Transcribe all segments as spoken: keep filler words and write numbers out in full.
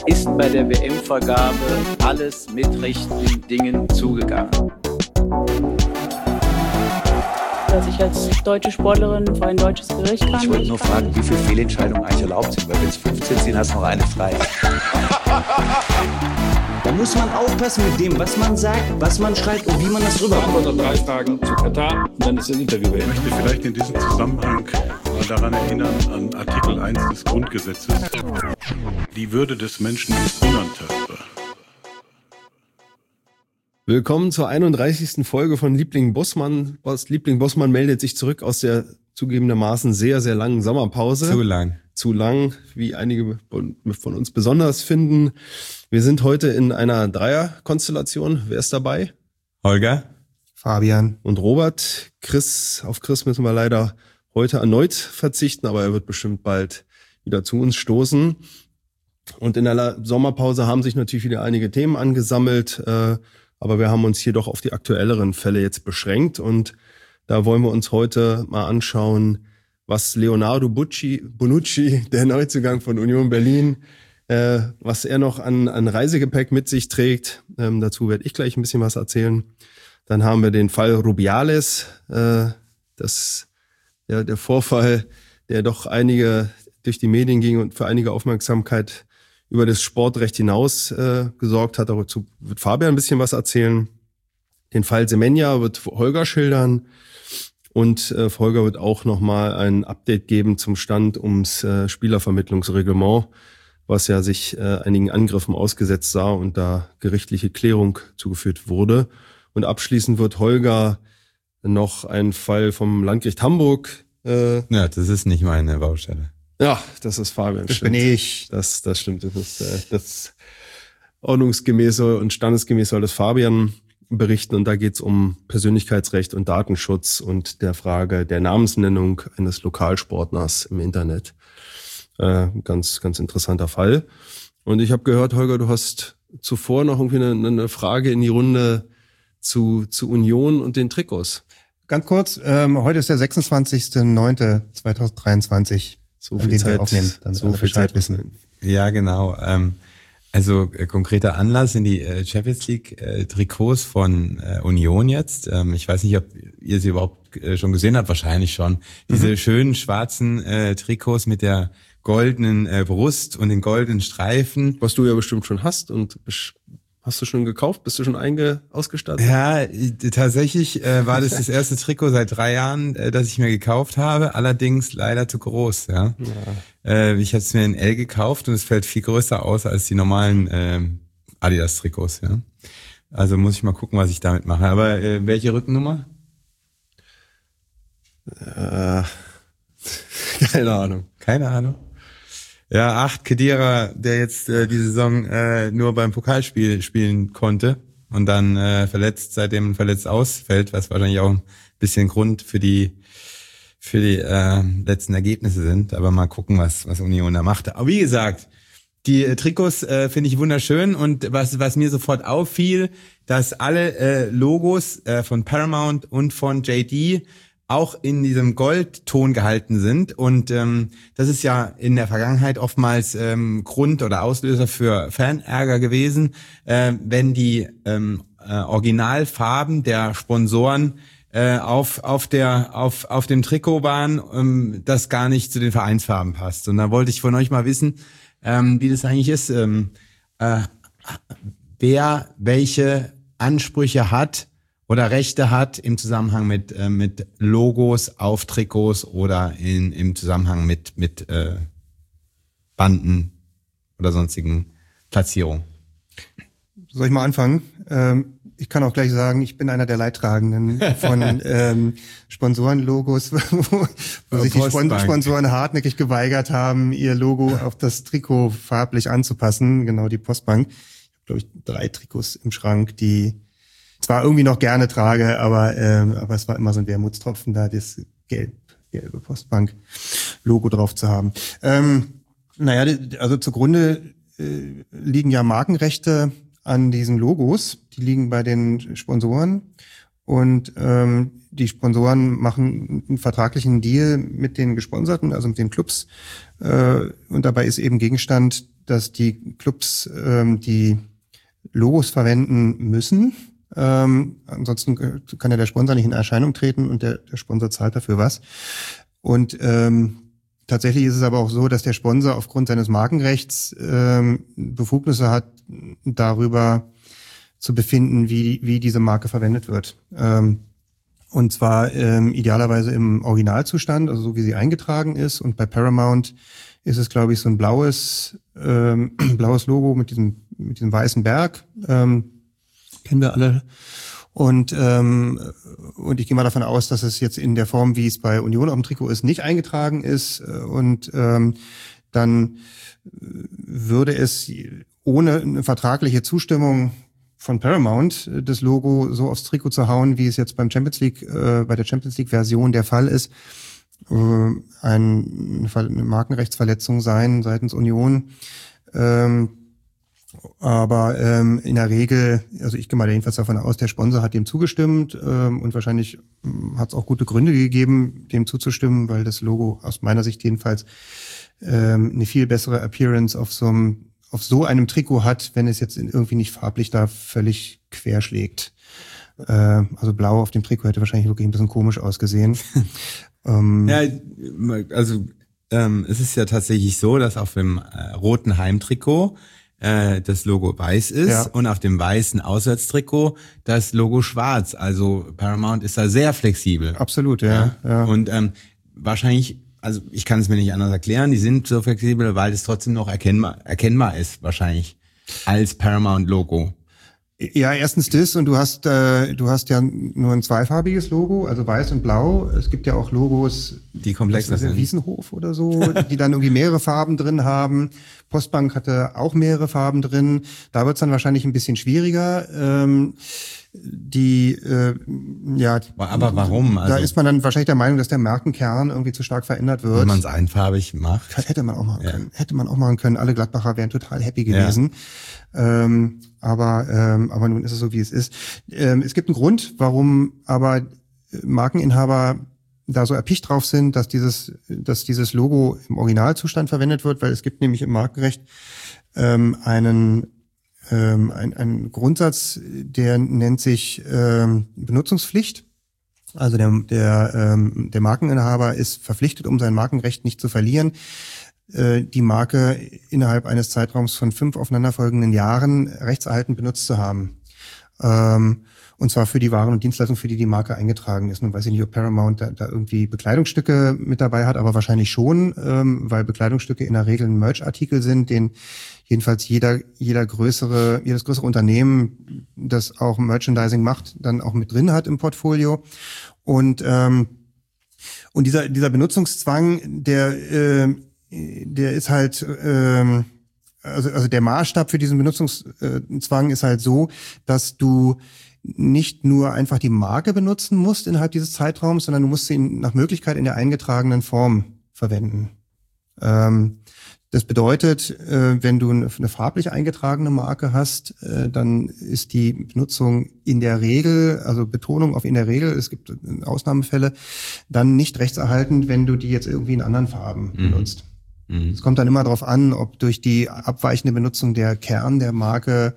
ist bei der W M-Vergabe alles mit rechten Dingen zugegangen. Dass ich als deutsche Sportlerin vor ein deutsches Gericht kann. Ich wollte nur fragen, wie viele Fehlentscheidungen eigentlich erlaubt sind, weil wenn es fünfzehn sind, hast du noch eine frei. Da muss man aufpassen mit dem, was man sagt, was man schreibt und wie man das rüberkommt. Vor drei Tagen zu Katar und dann ist das Interview beendet. Ich möchte vielleicht in diesem Zusammenhang mal daran erinnern, an Artikel eins des Grundgesetzes. Die Würde des Menschen ist unantastbar. Willkommen zur einunddreißigsten Folge von Liebling Bossmann. Liebling Bossmann meldet sich zurück aus der zugegebenermaßen sehr, sehr langen Sommerpause. Zu lang. Zu lang, wie einige von uns besonders finden. Wir sind heute in einer Dreierkonstellation. Wer ist dabei? Holger, Fabian und Robert. Chris, auf Chris müssen wir leider heute erneut verzichten, aber er wird bestimmt bald wieder zu uns stoßen. Und in der Sommerpause haben sich natürlich wieder einige Themen angesammelt, äh, aber wir haben uns hier doch auf die aktuelleren Fälle jetzt beschränkt und da wollen wir uns heute mal anschauen, was Leonardo Bucci, Bonucci, der Neuzugang von Union Berlin, äh, was er noch an, an Reisegepäck mit sich trägt. Ähm, dazu werde ich gleich ein bisschen was erzählen. Dann haben wir den Fall Rubiales, äh, das ja, der Vorfall, der doch einige durch die Medien ging und für einige Aufmerksamkeit über das Sportrecht hinaus äh, gesorgt hat. Dazu wird Fabian ein bisschen was erzählen. Den Fall Semenya wird Holger schildern. Und äh, Holger wird auch nochmal ein Update geben zum Stand ums äh, Spielervermittlungsreglement, was ja sich äh, einigen Angriffen ausgesetzt sah und da gerichtliche Klärung zugeführt wurde. Und abschließend wird Holger noch einen Fall vom Landgericht Hamburg. Äh, ja, das ist nicht meine Baustelle. Ja, das ist Fabian. Das bin ich. Das, das stimmt. Das ist äh, das ordnungsgemäße und standesgemäß soll das Fabian berichten. Und da geht's um Persönlichkeitsrecht und Datenschutz und der Frage der Namensnennung eines Lokalsportlers im Internet. Äh, ganz, ganz interessanter Fall. Und ich habe gehört, Holger, du hast zuvor noch irgendwie eine, eine Frage in die Runde zu, zu Union und den Trikots. Ganz kurz, ähm, heute ist der sechsundzwanzigster neunter zweitausenddreiundzwanzig. So viel Zeit, aufnehmen, dann so viel Zeit wissen. Ja, genau. Ähm, also äh, konkreter Anlass sind die äh, Champions League äh, Trikots von äh, Union jetzt. Ähm, ich weiß nicht, ob ihr sie überhaupt äh, schon gesehen habt, wahrscheinlich schon. Diese mhm. schönen schwarzen äh, Trikots mit der goldenen äh, Brust und den goldenen Streifen. Was du ja bestimmt schon hast und hast du schon gekauft? Bist du schon einge ausgestattet? Ja, tatsächlich äh, war das das erste Trikot seit drei Jahren, äh, das ich mir gekauft habe. Allerdings leider zu groß. Ja, ja. Äh, ich habe es mir in L gekauft und es fällt viel größer aus als die normalen äh, Adidas-Trikots. Ja, also muss ich mal gucken, was ich damit mache. Aber äh, welche Rückennummer? Äh, keine Ahnung. Keine Ahnung. Ja, acht Khedira, der jetzt äh, die Saison äh, nur beim Pokalspiel spielen konnte und dann äh, verletzt, seitdem verletzt ausfällt, was wahrscheinlich auch ein bisschen Grund für die für die äh, letzten Ergebnisse sind. Aber mal gucken, was was Union da macht. Aber wie gesagt, die äh, Trikots äh, finde ich wunderschön und was was mir sofort auffiel, dass alle äh, Logos äh, von Paramount und von J D auch in diesem Goldton gehalten sind. Und ähm, das ist ja in der Vergangenheit oftmals ähm, Grund oder Auslöser für Fanärger gewesen, äh, wenn die ähm, äh, Originalfarben der Sponsoren äh, auf auf der auf auf dem Trikot waren, ähm, das gar nicht zu den Vereinsfarben passt. Und da wollte ich von euch mal wissen, ähm, wie das eigentlich ist, ähm, äh, wer welche Ansprüche hat oder Rechte hat im Zusammenhang mit äh, mit Logos auf Trikots oder in im Zusammenhang mit mit äh, Banden oder sonstigen Platzierungen. Soll ich mal anfangen? Ähm, ich kann auch gleich sagen, ich bin einer der Leidtragenden von ähm, Sponsorenlogos, wo, wo sich die Spon- Sponsoren hartnäckig geweigert haben, ihr Logo auf das Trikot farblich anzupassen. Genau, die Postbank. Ich habe, glaube ich, drei Trikots im Schrank, die zwar irgendwie noch gerne trage, aber ähm, aber es war immer so ein Wermutstropfen, da das gelb, gelbe Postbank-Logo drauf zu haben. Ähm, naja, also zugrunde äh, liegen ja Markenrechte an diesen Logos. Die liegen bei den Sponsoren und ähm, die Sponsoren machen einen vertraglichen Deal mit den Gesponserten, also mit den Clubs. Äh, und dabei ist eben Gegenstand, dass die Clubs ähm, die Logos verwenden müssen. Ähm, ansonsten kann ja der Sponsor nicht in Erscheinung treten und der, der Sponsor zahlt dafür was. Und ähm, tatsächlich ist es aber auch so, dass der Sponsor aufgrund seines Markenrechts ähm, Befugnisse hat, darüber zu befinden, wie wie diese Marke verwendet wird. Ähm, und zwar ähm, idealerweise im Originalzustand, also so wie sie eingetragen ist. Und bei Paramount ist es, glaube ich, so ein blaues ähm, blaues Logo mit diesem mit diesem weißen Berg. Ähm, kennen wir alle. Und ähm, und ich gehe mal davon aus, dass es jetzt in der Form, wie es bei Union auf dem Trikot ist, nicht eingetragen ist. Und ähm, dann würde es ohne eine vertragliche Zustimmung von Paramount das Logo so aufs Trikot zu hauen, wie es jetzt beim Champions League äh, bei der Champions League Version der Fall ist, äh, ein, eine Markenrechtsverletzung sein seitens Union. Ähm, aber ähm, in der Regel, also ich gehe mal jedenfalls davon aus, der Sponsor hat dem zugestimmt ähm, und wahrscheinlich hat es auch gute Gründe gegeben, dem zuzustimmen, weil das Logo aus meiner Sicht jedenfalls ähm, eine viel bessere Appearance auf so einem auf so einem Trikot hat, wenn es jetzt irgendwie nicht farblich da völlig querschlägt. Äh, also blau auf dem Trikot hätte wahrscheinlich wirklich ein bisschen komisch ausgesehen. ähm, ja, also ähm, es ist ja tatsächlich so, dass auf dem äh, roten Heimtrikot äh, das Logo weiß ist ja. und auf dem weißen Auswärtstrikot das Logo schwarz. Also Paramount ist da sehr flexibel. Absolut, ja. ja. ja. Und ähm, wahrscheinlich, also ich kann es mir nicht anders erklären, die sind so flexibel, weil es trotzdem noch erkennbar, erkennbar ist wahrscheinlich als Paramount-Logo. Ja, erstens das und du hast äh, du hast ja nur ein zweifarbiges Logo, also weiß und blau. Es gibt ja auch Logos, die komplexer sind. Wiesenhof oder so, die dann irgendwie mehrere Farben drin haben. Postbank hatte auch mehrere Farben drin. Da wird's dann wahrscheinlich ein bisschen schwieriger. Ähm, die äh, ja, aber warum? Also, da ist man dann wahrscheinlich der Meinung, dass der Markenkern irgendwie zu stark verändert wird. Wenn man es einfarbig macht, hätte man auch machen ja. können. Hätte man auch machen können. Alle Gladbacher wären total happy gewesen. Ja. Ähm, aber ähm, aber nun ist es so, wie es ist. Ähm, es gibt einen Grund, warum aber Markeninhaber da so erpicht drauf sind, dass dieses dass dieses Logo im Originalzustand verwendet wird, weil es gibt nämlich im Markenrecht ähm, einen ähm, ein, ein Grundsatz, der nennt sich ähm, Benutzungspflicht. Also der der ähm, der Markeninhaber ist verpflichtet, um sein Markenrecht nicht zu verlieren, äh, die Marke innerhalb eines Zeitraums von fünf aufeinanderfolgenden Jahren rechtserhaltend benutzt zu haben. Ähm, und zwar für die Waren und Dienstleistungen, für die die Marke eingetragen ist. Nun weiß ich nicht, ob Paramount da, da irgendwie Bekleidungsstücke mit dabei hat, aber wahrscheinlich schon, ähm, weil Bekleidungsstücke in der Regel ein Merch-Artikel sind, den jedenfalls jeder jeder größere jedes größere Unternehmen, das auch Merchandising macht, dann auch mit drin hat im Portfolio. Und ähm, und dieser dieser Benutzungszwang, der äh, der ist halt ähm, also also der Maßstab für diesen Benutzungszwang ist halt so, dass du nicht nur einfach die Marke benutzen musst innerhalb dieses Zeitraums, sondern du musst sie nach Möglichkeit in der eingetragenen Form verwenden. Ähm, das bedeutet, äh, wenn du eine, eine farblich eingetragene Marke hast, äh, dann ist die Benutzung in der Regel, also Betonung auf in der Regel, es gibt Ausnahmefälle, dann nicht rechtserhaltend, wenn du die jetzt irgendwie in anderen Farben mhm. benutzt. Mhm. Es kommt dann immer darauf an, ob durch die abweichende Benutzung der Kern der Marke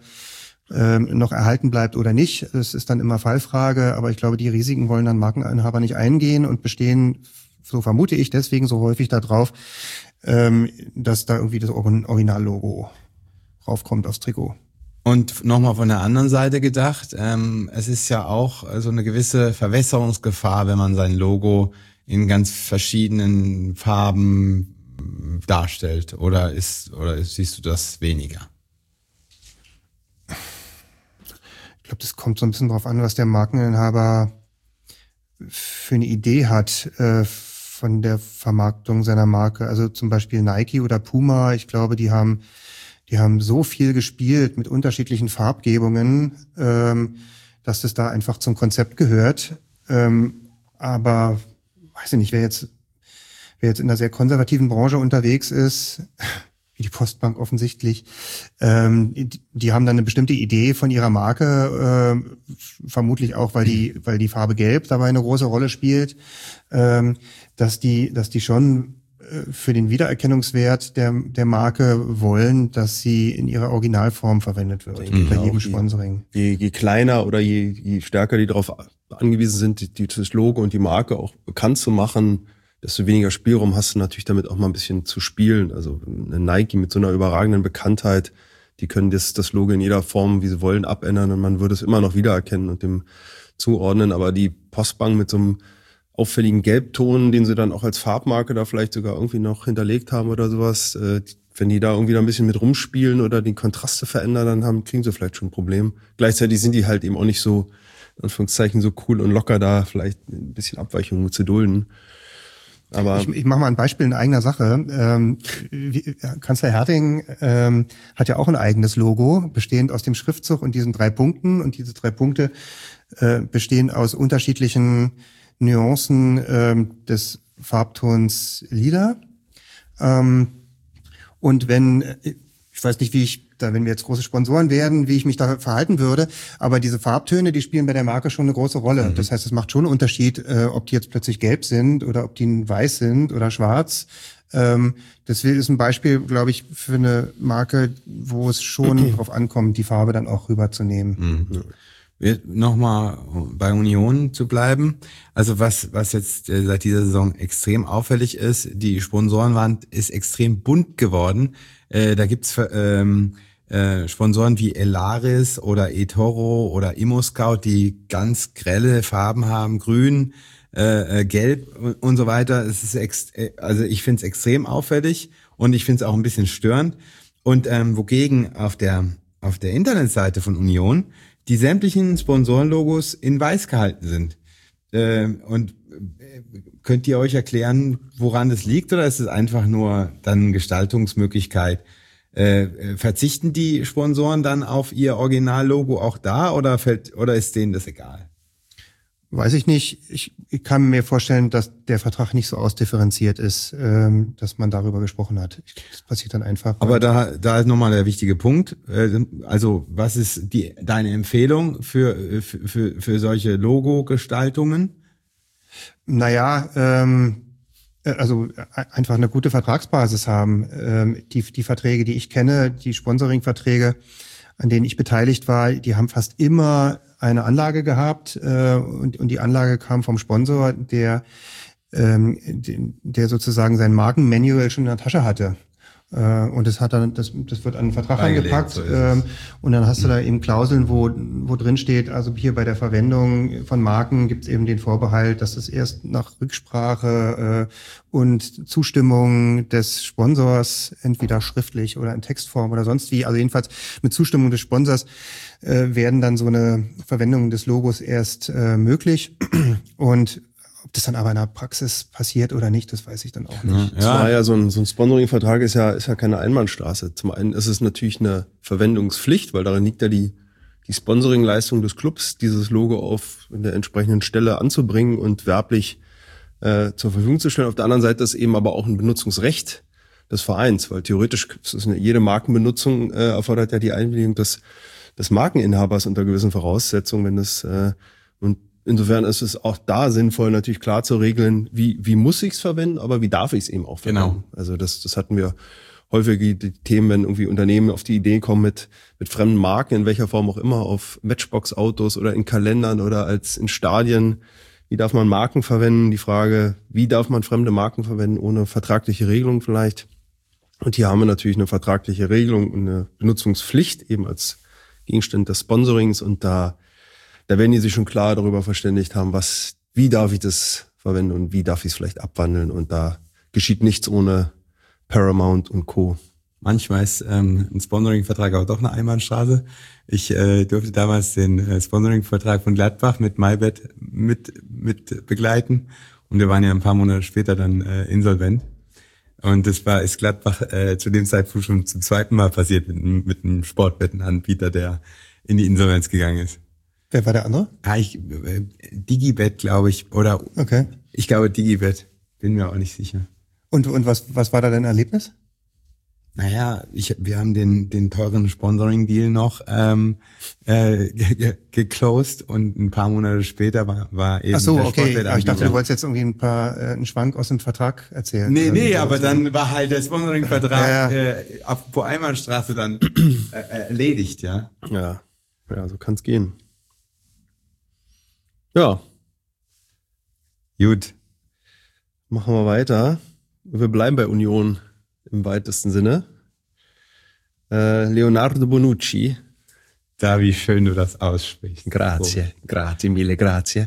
ähm, noch erhalten bleibt oder nicht. Das ist dann immer Fallfrage, aber ich glaube, die Risiken wollen dann Markeninhaber nicht eingehen und bestehen, so vermute ich, deswegen so häufig darauf, ähm, dass da irgendwie das Originallogo raufkommt aufs Trikot. Und nochmal von der anderen Seite gedacht, ähm, es ist ja auch so eine gewisse Verwässerungsgefahr, wenn man sein Logo in ganz verschiedenen Farben darstellt. Oder ist oder ist, siehst du das weniger? Ich glaube, das kommt so ein bisschen drauf an, was der Markeninhaber für eine Idee hat äh, von der Vermarktung seiner Marke. Also zum Beispiel Nike oder Puma, ich glaube, die haben die haben so viel gespielt mit unterschiedlichen Farbgebungen, ähm, dass das da einfach zum Konzept gehört. Ähm, aber weiß ich nicht, wer jetzt wer jetzt in einer sehr konservativen Branche unterwegs ist, wie die Postbank offensichtlich, ähm, die, die haben dann eine bestimmte Idee von ihrer Marke, äh, vermutlich auch, weil die, weil die Farbe Gelb dabei eine große Rolle spielt, ähm, dass die, dass die schon für den Wiedererkennungswert der, der Marke wollen, dass sie in ihrer Originalform verwendet wird, mhm. bei jedem je, Sponsoring. Je, je kleiner oder je, je stärker die darauf angewiesen sind, die, die, das Logo und die Marke auch bekannt zu machen, desto weniger Spielraum hast du natürlich damit auch mal ein bisschen zu spielen. Also eine Nike mit so einer überragenden Bekanntheit, die können das, das Logo in jeder Form, wie sie wollen, abändern und man würde es immer noch wiedererkennen und dem zuordnen. Aber die Postbank mit so einem auffälligen Gelbton, den sie dann auch als Farbmarke da vielleicht sogar irgendwie noch hinterlegt haben oder sowas, äh, wenn die da irgendwie da ein bisschen mit rumspielen oder die Kontraste verändern, dann haben, kriegen sie vielleicht schon ein Problem. Gleichzeitig sind die halt eben auch nicht so, in Anführungszeichen, so cool und locker da, vielleicht ein bisschen Abweichungen zu dulden. Aber ich, ich mache mal ein Beispiel in eigener Sache. Ähm, wie, Kanzler Herting ähm, hat ja auch ein eigenes Logo, bestehend aus dem Schriftzug und diesen drei Punkten. Und diese drei Punkte äh, bestehen aus unterschiedlichen Nuancen ähm, des Farbtons Lila. Ähm, und wenn, ich weiß nicht, wie ich da, wenn wir jetzt große Sponsoren werden, wie ich mich da verhalten würde, aber diese Farbtöne, die spielen bei der Marke schon eine große Rolle. Mhm. Das heißt, es macht schon einen Unterschied, äh, ob die jetzt plötzlich gelb sind oder ob die weiß sind oder schwarz. Ähm, das ist ein Beispiel, glaube ich, für eine Marke, wo es schon mhm. darauf ankommt, die Farbe dann auch rüberzunehmen. Mhm. Nochmal bei Union zu bleiben. Also was was jetzt äh, seit dieser Saison extrem auffällig ist, die Sponsorenwand ist extrem bunt geworden. Äh, da gibt's ähm, äh, Sponsoren wie Elaris oder eToro oder ImmoScout, die ganz grelle Farben haben, grün, äh, gelb und, und so weiter. Es ist ex also ich finde es extrem auffällig und ich finde es auch ein bisschen störend. Und ähm, wogegen auf der auf der Internetseite von Union die sämtlichen Sponsorenlogos in weiß gehalten sind. Äh, und könnt ihr euch erklären, woran das liegt, oder ist es einfach nur dann Gestaltungsmöglichkeit? Äh, verzichten die Sponsoren dann auf ihr Originallogo auch da, oder fällt, oder ist denen das egal? Weiß ich nicht. Ich, ich kann mir vorstellen, dass der Vertrag nicht so ausdifferenziert ist, ähm, dass man darüber gesprochen hat. Das passiert dann einfach. Aber da, da ist nochmal der wichtige Punkt. Also, was ist die, deine Empfehlung für, für, für, für solche Logo-Gestaltungen? Naja, ähm, also einfach eine gute Vertragsbasis haben. Ähm, die, die Verträge, die ich kenne, die Sponsoring-Verträge, an denen ich beteiligt war, die haben fast immer eine Anlage gehabt äh, und, und die Anlage kam vom Sponsor, der, ähm, der sozusagen sein Markenmanual schon in der Tasche hatte. Äh, und das hat dann, das, das wird an einen Vertrag angepackt, so ähm, und dann hast du da eben Klauseln, wo, wo drin steht, also hier bei der Verwendung von Marken gibt es eben den Vorbehalt, dass es erst nach Rücksprache äh, und Zustimmung des Sponsors, entweder schriftlich oder in Textform oder sonst wie, also jedenfalls mit Zustimmung des Sponsors, äh, werden dann so eine Verwendung des Logos erst äh, möglich. Und ob das dann aber in der Praxis passiert oder nicht, das weiß ich dann auch nicht. Ja, ja. ja so ein, so ein Sponsoring-Vertrag ist ja, ist ja keine Einbahnstraße. Zum einen ist es natürlich eine Verwendungspflicht, weil darin liegt ja die, die Sponsoring-Leistung des Clubs, dieses Logo auf der entsprechenden Stelle anzubringen und werblich äh, zur Verfügung zu stellen. Auf der anderen Seite ist eben aber auch ein Benutzungsrecht des Vereins, weil theoretisch ist eine, jede Markenbenutzung äh, erfordert ja die Einwilligung des, des Markeninhabers unter gewissen Voraussetzungen, wenn das äh, und insofern ist es auch da sinnvoll, natürlich klar zu regeln, wie wie muss ich es verwenden, aber wie darf ich es eben auch verwenden. Genau. Also das das hatten wir häufig die, die Themen, wenn irgendwie Unternehmen auf die Idee kommen mit mit fremden Marken, in welcher Form auch immer, auf Matchbox-Autos oder in Kalendern oder als in Stadien. Wie darf man Marken verwenden? Die Frage, wie darf man fremde Marken verwenden, ohne vertragliche Regelung vielleicht? Und hier haben wir natürlich eine vertragliche Regelung und eine Benutzungspflicht eben als Gegenstand des Sponsorings, und da Da werden die sich schon klar darüber verständigt haben, was, wie darf ich das verwenden und wie darf ich es vielleicht abwandeln. Und da geschieht nichts ohne Paramount und Co. Manchmal ist ähm, ein Sponsoring-Vertrag auch doch eine Einbahnstraße. Ich äh, durfte damals den äh, Sponsoring-Vertrag von Gladbach mit MyBet mit mit begleiten, und wir waren ja ein paar Monate später dann äh, insolvent. Und das war ist Gladbach äh, zu dem Zeitpunkt schon zum zweiten Mal passiert mit, mit einem Sportwettenanbieter, der in die Insolvenz gegangen ist. Wer war der andere? Ja, ich, äh, Digibet, glaube ich, oder okay. Ich glaube Digibet, bin mir auch nicht sicher. Und und was was war da dein Erlebnis? Naja, ich, wir haben den den teuren Sponsoring-Deal noch ähm, äh, ge- geclosed und ein paar Monate später war, war eben Ach so, der okay. Sportwettanbieter. Ich dachte, du wolltest jetzt irgendwie ein paar äh, einen Schwank aus dem Vertrag erzählen. Nee, nee, aber dann war halt der Sponsoring-Vertrag ja, ja. äh, auf Pro Einbahnstraße dann äh, erledigt, ja. Ja, ja, so kann's gehen. Ja, Gut. machen wir weiter. Wir bleiben bei Union im weitesten Sinne. Äh, Leonardo Bonucci. Da, wie schön du das aussprichst. Grazie, grazie, mille grazie.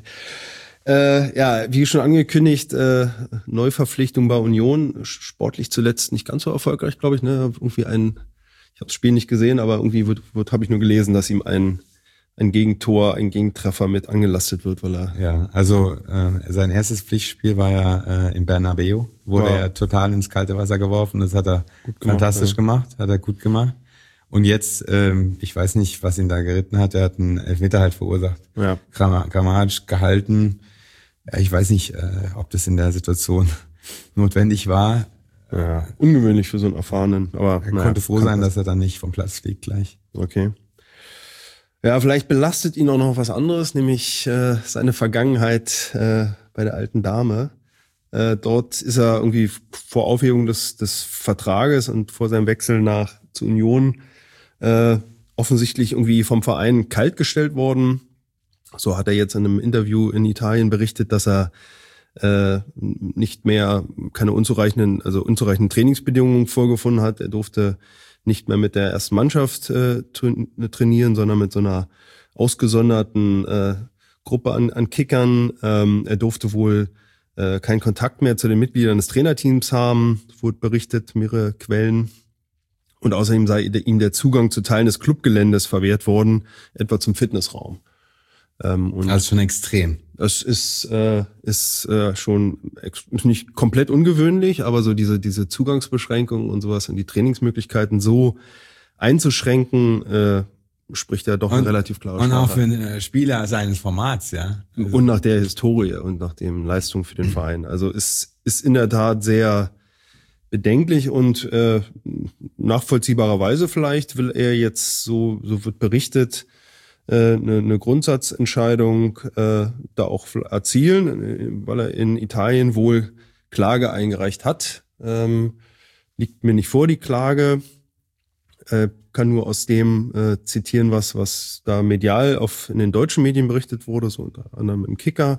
Äh, ja, wie schon angekündigt, äh, Neuverpflichtung bei Union, sportlich zuletzt nicht ganz so erfolgreich, glaube ich. Ne? Irgendwie ein, ich habe das Spiel nicht gesehen, aber irgendwie wird, wird habe ich nur gelesen, dass ihm ein ein Gegentor, ein Gegentreffer mit angelastet wird, weil er Ja, also äh, sein erstes Pflichtspiel war ja äh, in Bernabeu, wurde Ja. er total ins kalte Wasser geworfen. Das hat er Gut gemacht, fantastisch ja. gemacht, hat er gut gemacht. Und jetzt, ähm, ich weiß nicht, was ihn da geritten hat, er hat einen Elfmeter halt verursacht. Ja. Gram- grammatisch gehalten. Ja, ich weiß nicht, äh, ob das in der Situation notwendig war. ja, ungewöhnlich für so einen erfahrenen, aber Er naja, konnte froh kann sein, das- dass er dann nicht vom Platz fliegt gleich. Okay. Ja, vielleicht belastet ihn auch noch was anderes, nämlich äh, seine Vergangenheit äh, bei der alten Dame. Äh, dort ist er irgendwie vor Aufhebung des, des Vertrages und vor seinem Wechsel nach zur Union äh, offensichtlich irgendwie vom Verein kaltgestellt worden. So hat er jetzt in einem Interview in Italien berichtet, dass er äh, nicht mehr keine unzureichenden, also unzureichenden Trainingsbedingungen vorgefunden hat. Er durfte nicht mehr mit der ersten Mannschaft äh, tra- trainieren, sondern mit so einer ausgesonderten äh, Gruppe an, an Kickern. Ähm, er durfte wohl äh, keinen Kontakt mehr zu den Mitgliedern des Trainerteams haben, wurde berichtet, mehrere Quellen. Und außerdem sei ihm der Zugang zu Teilen des Clubgeländes verwehrt worden, etwa zum Fitnessraum. Ähm, und Also schon extrem. das ist äh, ist äh, schon ex- ist nicht komplett ungewöhnlich, aber so diese diese Zugangsbeschränkungen und sowas und die Trainingsmöglichkeiten so einzuschränken, äh, spricht ja doch eine relativ klare Und auch Sprache. für einen äh, Spieler seines Formats, ja. Also, Und nach der Historie und nach dem Leistung für den Verein. Also es ist in der Tat sehr bedenklich und äh, nachvollziehbarerweise vielleicht will er jetzt, so so wird berichtet, äh, eine, eine Grundsatzentscheidung äh, da auch erzielen, äh, weil er in Italien wohl Klage eingereicht hat. Ähm, liegt mir nicht vor, die Klage. Äh, kann nur aus dem äh, zitieren, was was da medial auf in den deutschen Medien berichtet wurde, so unter anderem im Kicker.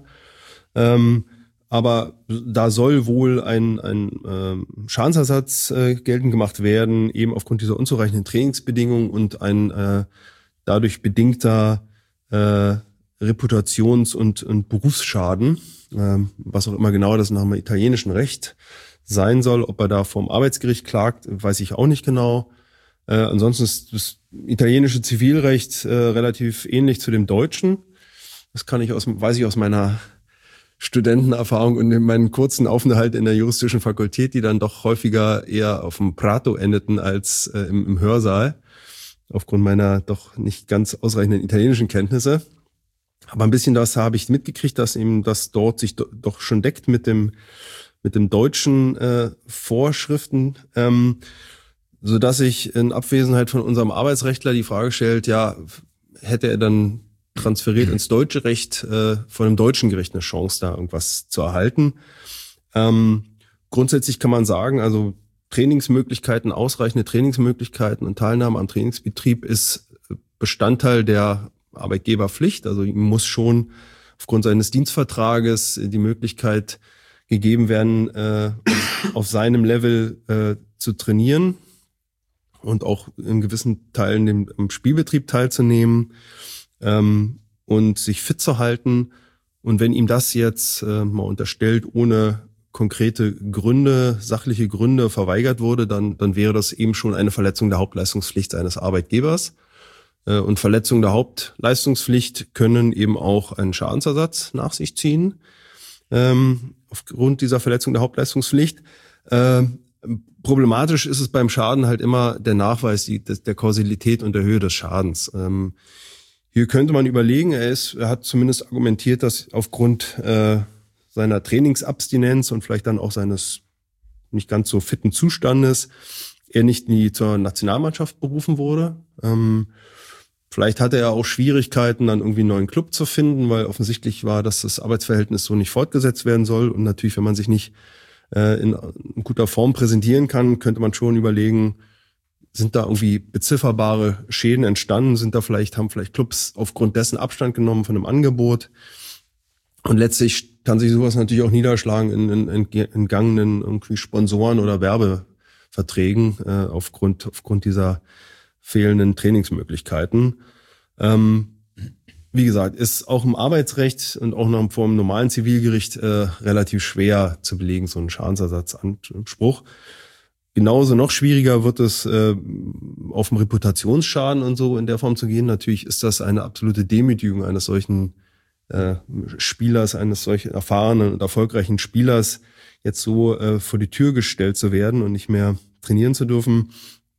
Ähm, aber da soll wohl ein, ein ähm, Schadensersatz äh, geltend gemacht werden, eben aufgrund dieser unzureichenden Trainingsbedingungen und ein äh, dadurch bedingter äh, Reputations- und, und Berufsschaden, ähm, was auch immer genau das nach dem italienischen Recht sein soll. Ob er da vom Arbeitsgericht klagt, weiß ich auch nicht genau. Äh, ansonsten ist das italienische Zivilrecht äh, relativ ähnlich zu dem deutschen. Das kann ich aus, weiß ich aus meiner Studentenerfahrung und in meinen kurzen Aufenthalt in der juristischen Fakultät, die dann doch häufiger eher auf dem Prato endeten als äh, im, im Hörsaal, aufgrund meiner doch nicht ganz ausreichenden italienischen Kenntnisse. Aber ein bisschen das habe ich mitgekriegt, dass eben das dort sich do, doch schon deckt mit dem mit dem deutschen äh, Vorschriften, ähm, so dass sich in Abwesenheit von unserem Arbeitsrechtler die Frage stellt, ja, hätte er dann transferiert ins deutsche Recht äh, von einem deutschen Gericht eine Chance, da irgendwas zu erhalten. Ähm, grundsätzlich kann man sagen, also Trainingsmöglichkeiten, ausreichende Trainingsmöglichkeiten und Teilnahme am Trainingsbetrieb ist Bestandteil der Arbeitgeberpflicht. Also ihm muss schon aufgrund seines Dienstvertrages die Möglichkeit gegeben werden, äh, auf seinem Level äh, zu trainieren und auch in gewissen Teilen dem, im Spielbetrieb teilzunehmen ähm, und sich fit zu halten. Und wenn ihm das jetzt äh, mal unterstellt, ohne konkrete Gründe, sachliche Gründe verweigert wurde, dann, dann wäre das eben schon eine Verletzung der Hauptleistungspflicht eines Arbeitgebers. Äh, und Verletzungen der Hauptleistungspflicht können eben auch einen Schadensersatz nach sich ziehen. Ähm, aufgrund dieser Verletzung der Hauptleistungspflicht. Äh, problematisch ist es beim Schaden halt immer der Nachweis die, der Kausalität und der Höhe des Schadens. Ähm, hier könnte man überlegen, er ist, er hat zumindest argumentiert, dass aufgrund äh, seiner Trainingsabstinenz und vielleicht dann auch seines nicht ganz so fitten Zustandes er nicht nie zur Nationalmannschaft berufen wurde. Ähm, vielleicht hatte er auch Schwierigkeiten, dann irgendwie einen neuen Club zu finden, weil offensichtlich war, dass das Arbeitsverhältnis so nicht fortgesetzt werden soll. Und natürlich, wenn man sich nicht äh, in, in guter Form präsentieren kann, könnte man schon überlegen, sind da irgendwie bezifferbare Schäden entstanden? Sind da vielleicht, haben vielleicht Clubs aufgrund dessen Abstand genommen von einem Angebot? Und letztlich kann sich sowas natürlich auch niederschlagen in, in, in entgangenen irgendwie Sponsoren oder Werbeverträgen äh, aufgrund aufgrund dieser fehlenden Trainingsmöglichkeiten. Ähm, wie gesagt, ist auch im Arbeitsrecht und auch noch vor dem normalen Zivilgericht äh, relativ schwer zu belegen, so ein Schadensersatzanspruch. Genauso noch schwieriger wird es, äh, auf dem Reputationsschaden und so in der Form zu gehen. Natürlich ist das eine absolute Demütigung eines solchen äh, Spielers, eines solchen erfahrenen und erfolgreichen Spielers, jetzt so äh, vor die Tür gestellt zu werden und nicht mehr trainieren zu dürfen.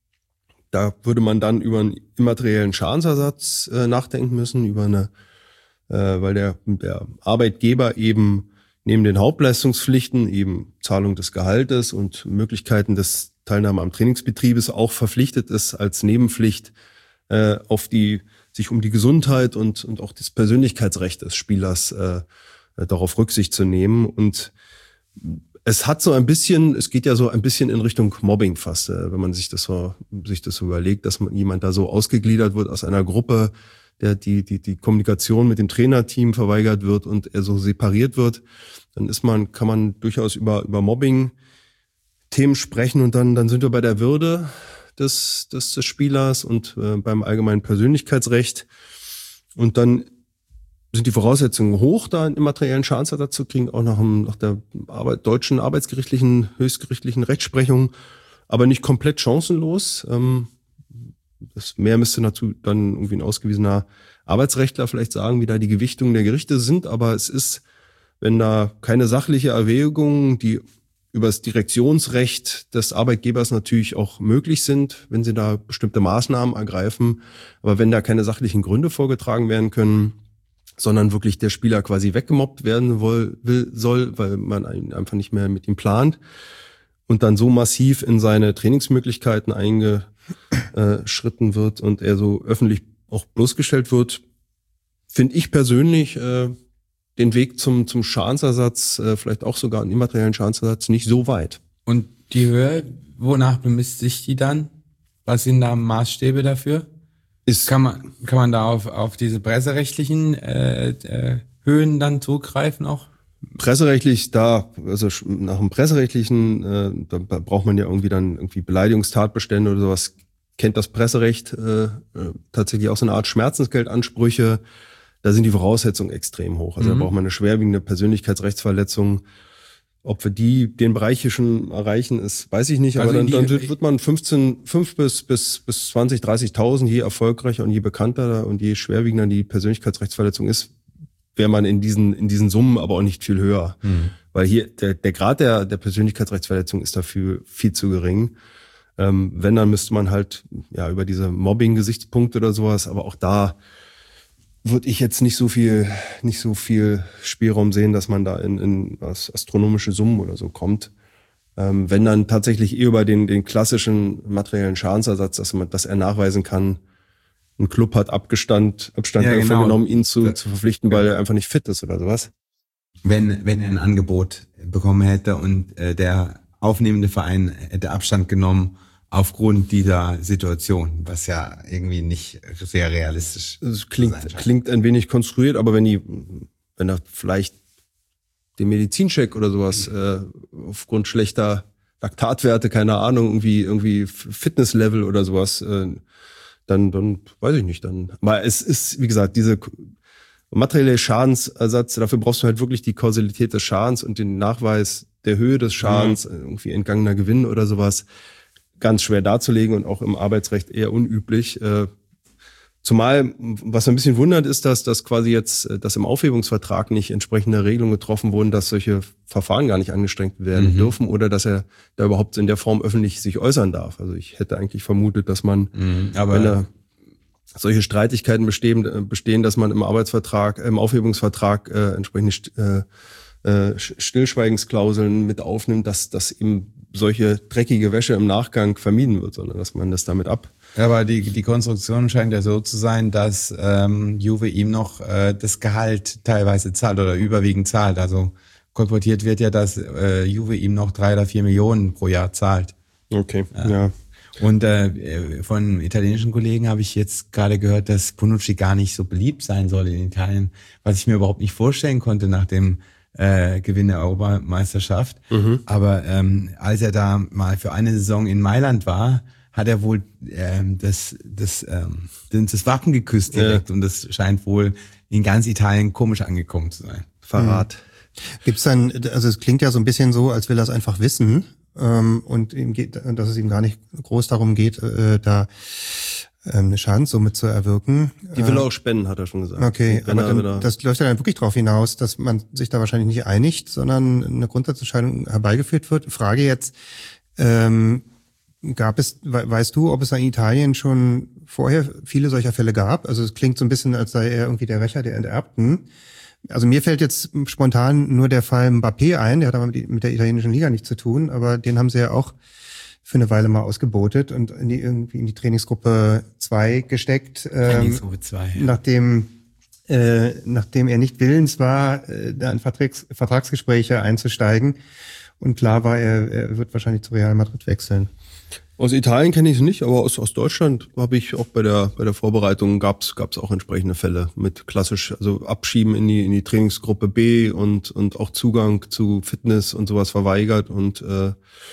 Da würde man dann über einen immateriellen Schadensersatz äh, nachdenken müssen, über eine, äh, weil der, der Arbeitgeber eben neben den Hauptleistungspflichten, eben Zahlung des Gehaltes und Möglichkeiten des Teilnahme am Trainingsbetriebes, auch verpflichtet ist, als Nebenpflicht äh, auf die sich um die Gesundheit und und auch das Persönlichkeitsrecht des Spielers äh, darauf Rücksicht zu nehmen. Und es hat so ein bisschen, es geht ja so ein bisschen in Richtung Mobbing fast, äh, wenn man sich das so sich das so überlegt, dass man jemand da so ausgegliedert wird aus einer Gruppe, der die die die Kommunikation mit dem Trainerteam verweigert wird und er so separiert wird, dann ist man kann man durchaus über über Mobbing Themen sprechen und dann dann sind wir bei der Würde des des, des Spielers und äh, beim allgemeinen Persönlichkeitsrecht und dann sind die Voraussetzungen hoch, da einen immateriellen Schadensersatz zu kriegen, auch nach, dem, nach der Arbeit, deutschen arbeitsgerichtlichen höchstgerichtlichen Rechtsprechung, aber nicht komplett chancenlos. Ähm, Das mehr müsste dazu dann irgendwie ein ausgewiesener Arbeitsrechtler vielleicht sagen, wie da die Gewichtungen der Gerichte sind. Aber es ist, wenn da keine sachliche Erwägung, die über das Direktionsrecht des Arbeitgebers natürlich auch möglich sind, wenn sie da bestimmte Maßnahmen ergreifen. Aber wenn da keine sachlichen Gründe vorgetragen werden können, sondern wirklich der Spieler quasi weggemobbt werden will, will soll, weil man einfach nicht mehr mit ihm plant und dann so massiv in seine Trainingsmöglichkeiten einge Äh, Schritten wird und er so öffentlich auch bloßgestellt wird, finde ich persönlich äh, den Weg zum zum Schadensersatz, äh, vielleicht auch sogar einen immateriellen Schadensersatz, nicht so weit. Und die Höhe, wonach bemisst sich die dann? Was sind da Maßstäbe dafür? Ist kann man kann man da auf auf diese presserechtlichen äh, äh, Höhen dann zugreifen auch? Presserechtlich, da, also nach dem presserechtlichen, äh, da braucht man ja irgendwie dann irgendwie Beleidigungstatbestände oder sowas, kennt das Presserecht äh, tatsächlich auch so eine Art Schmerzensgeldansprüche. Da sind die Voraussetzungen extrem hoch. Also mhm. da braucht man eine schwerwiegende Persönlichkeitsrechtsverletzung. Ob wir die den Bereich hier schon erreichen, ist, weiß ich nicht. Also aber dann, dann wird man fünfzehn, fünf bis bis bis zwanzig, dreißigtausend, je erfolgreicher und je bekannter und je schwerwiegender die Persönlichkeitsrechtsverletzung ist, wäre man in diesen in diesen Summen aber auch nicht viel höher, mhm. weil hier der der Grad der der Persönlichkeitsrechtsverletzung ist dafür viel zu gering. Ähm, wenn, dann müsste man halt ja über diese Mobbing-Gesichtspunkte oder sowas, aber auch da würde ich jetzt nicht so viel nicht so viel Spielraum sehen, dass man da in, in astronomische Summen oder so kommt. Ähm, wenn dann tatsächlich eher über den den klassischen materiellen Schadensersatz, dass man dass er nachweisen kann, ein Club hat Abgestand, Abstand ja, davon genau. genommen, ihn zu, zu verpflichten, weil er einfach nicht fit ist oder sowas. Wenn, wenn er ein Angebot bekommen hätte und äh, der aufnehmende Verein hätte Abstand genommen aufgrund dieser Situation, was ja irgendwie nicht sehr realistisch ist. Klingt, klingt ein wenig konstruiert, aber wenn die, wenn er vielleicht den Medizincheck oder sowas äh, aufgrund schlechter Laktatwerte, keine Ahnung, irgendwie, irgendwie Fitnesslevel oder sowas, äh, dann, dann weiß ich nicht, dann. Aber es ist, wie gesagt, diese materielle Schadensersatz, dafür brauchst du halt wirklich die Kausalität des Schadens und den Nachweis der Höhe des Schadens, mhm. irgendwie entgangener Gewinn oder sowas, ganz schwer darzulegen und auch im Arbeitsrecht eher unüblich. Zumal, was ein bisschen wundert, ist, dass, dass quasi jetzt, dass im Aufhebungsvertrag nicht entsprechende Regelungen getroffen wurden, dass solche Verfahren gar nicht angestrengt werden mhm. dürfen oder dass er da überhaupt in der Form öffentlich sich äußern darf. Also ich hätte eigentlich vermutet, dass man, mhm, aber wenn da solche Streitigkeiten bestehen, bestehen, dass man im Arbeitsvertrag, im Aufhebungsvertrag äh, entsprechende äh, äh, Stillschweigensklauseln mit aufnimmt, dass, dass eben solche dreckige Wäsche im Nachgang vermieden wird, sondern dass man das damit ab. Ja, aber die, die Konstruktion scheint ja so zu sein, dass ähm, Juve ihm noch äh, das Gehalt teilweise zahlt oder überwiegend zahlt. Also kolportiert wird ja, dass äh, Juve ihm noch drei oder vier Millionen pro Jahr zahlt. Okay, ja. ja. Und äh, von italienischen Kollegen habe ich jetzt gerade gehört, dass Bonucci gar nicht so beliebt sein soll in Italien, was ich mir überhaupt nicht vorstellen konnte nach dem äh, Gewinn der Europameisterschaft. Mhm. Aber ähm, als er da mal für eine Saison in Mailand war, hat er wohl ähm, das, das, ähm, das Wappen geküsst direkt. Ja. Und das scheint wohl in ganz Italien komisch angekommen zu sein. Verrat. Mhm. Gibt's dann, also es klingt ja so ein bisschen so, als will er es einfach wissen. Ähm, und ihm geht, dass es ihm gar nicht groß darum geht, äh, da ähm, eine Schadenssumme zu erwirken. Die will er auch spenden, hat er schon gesagt. Okay, aber dann, das läuft ja dann wirklich darauf hinaus, dass man sich da wahrscheinlich nicht einigt, sondern eine Grundsatzentscheidung herbeigeführt wird. Frage jetzt, ähm, gab es, weißt du, ob es in Italien schon vorher viele solcher Fälle gab? Also es klingt so ein bisschen, als sei er irgendwie der Rächer der Enterbten. Also mir fällt jetzt spontan nur der Fall Mbappé ein, der hat aber mit der italienischen Liga nichts zu tun, aber den haben sie ja auch für eine Weile mal ausgebotet und in die, irgendwie in die Trainingsgruppe zwei gesteckt. Trainingsgruppe zwei, ähm, ja. Nachdem, äh, nachdem er nicht willens war, äh, da in Vertrags, Vertragsgespräche einzusteigen. Und klar war, er, er wird wahrscheinlich zu Real Madrid wechseln. Aus Italien kenne ich es nicht, aber aus, aus Deutschland habe ich auch bei der bei der Vorbereitung gab's gab's auch entsprechende Fälle mit klassisch, also Abschieben in die in die Trainingsgruppe B und und auch Zugang zu Fitness und sowas verweigert und äh,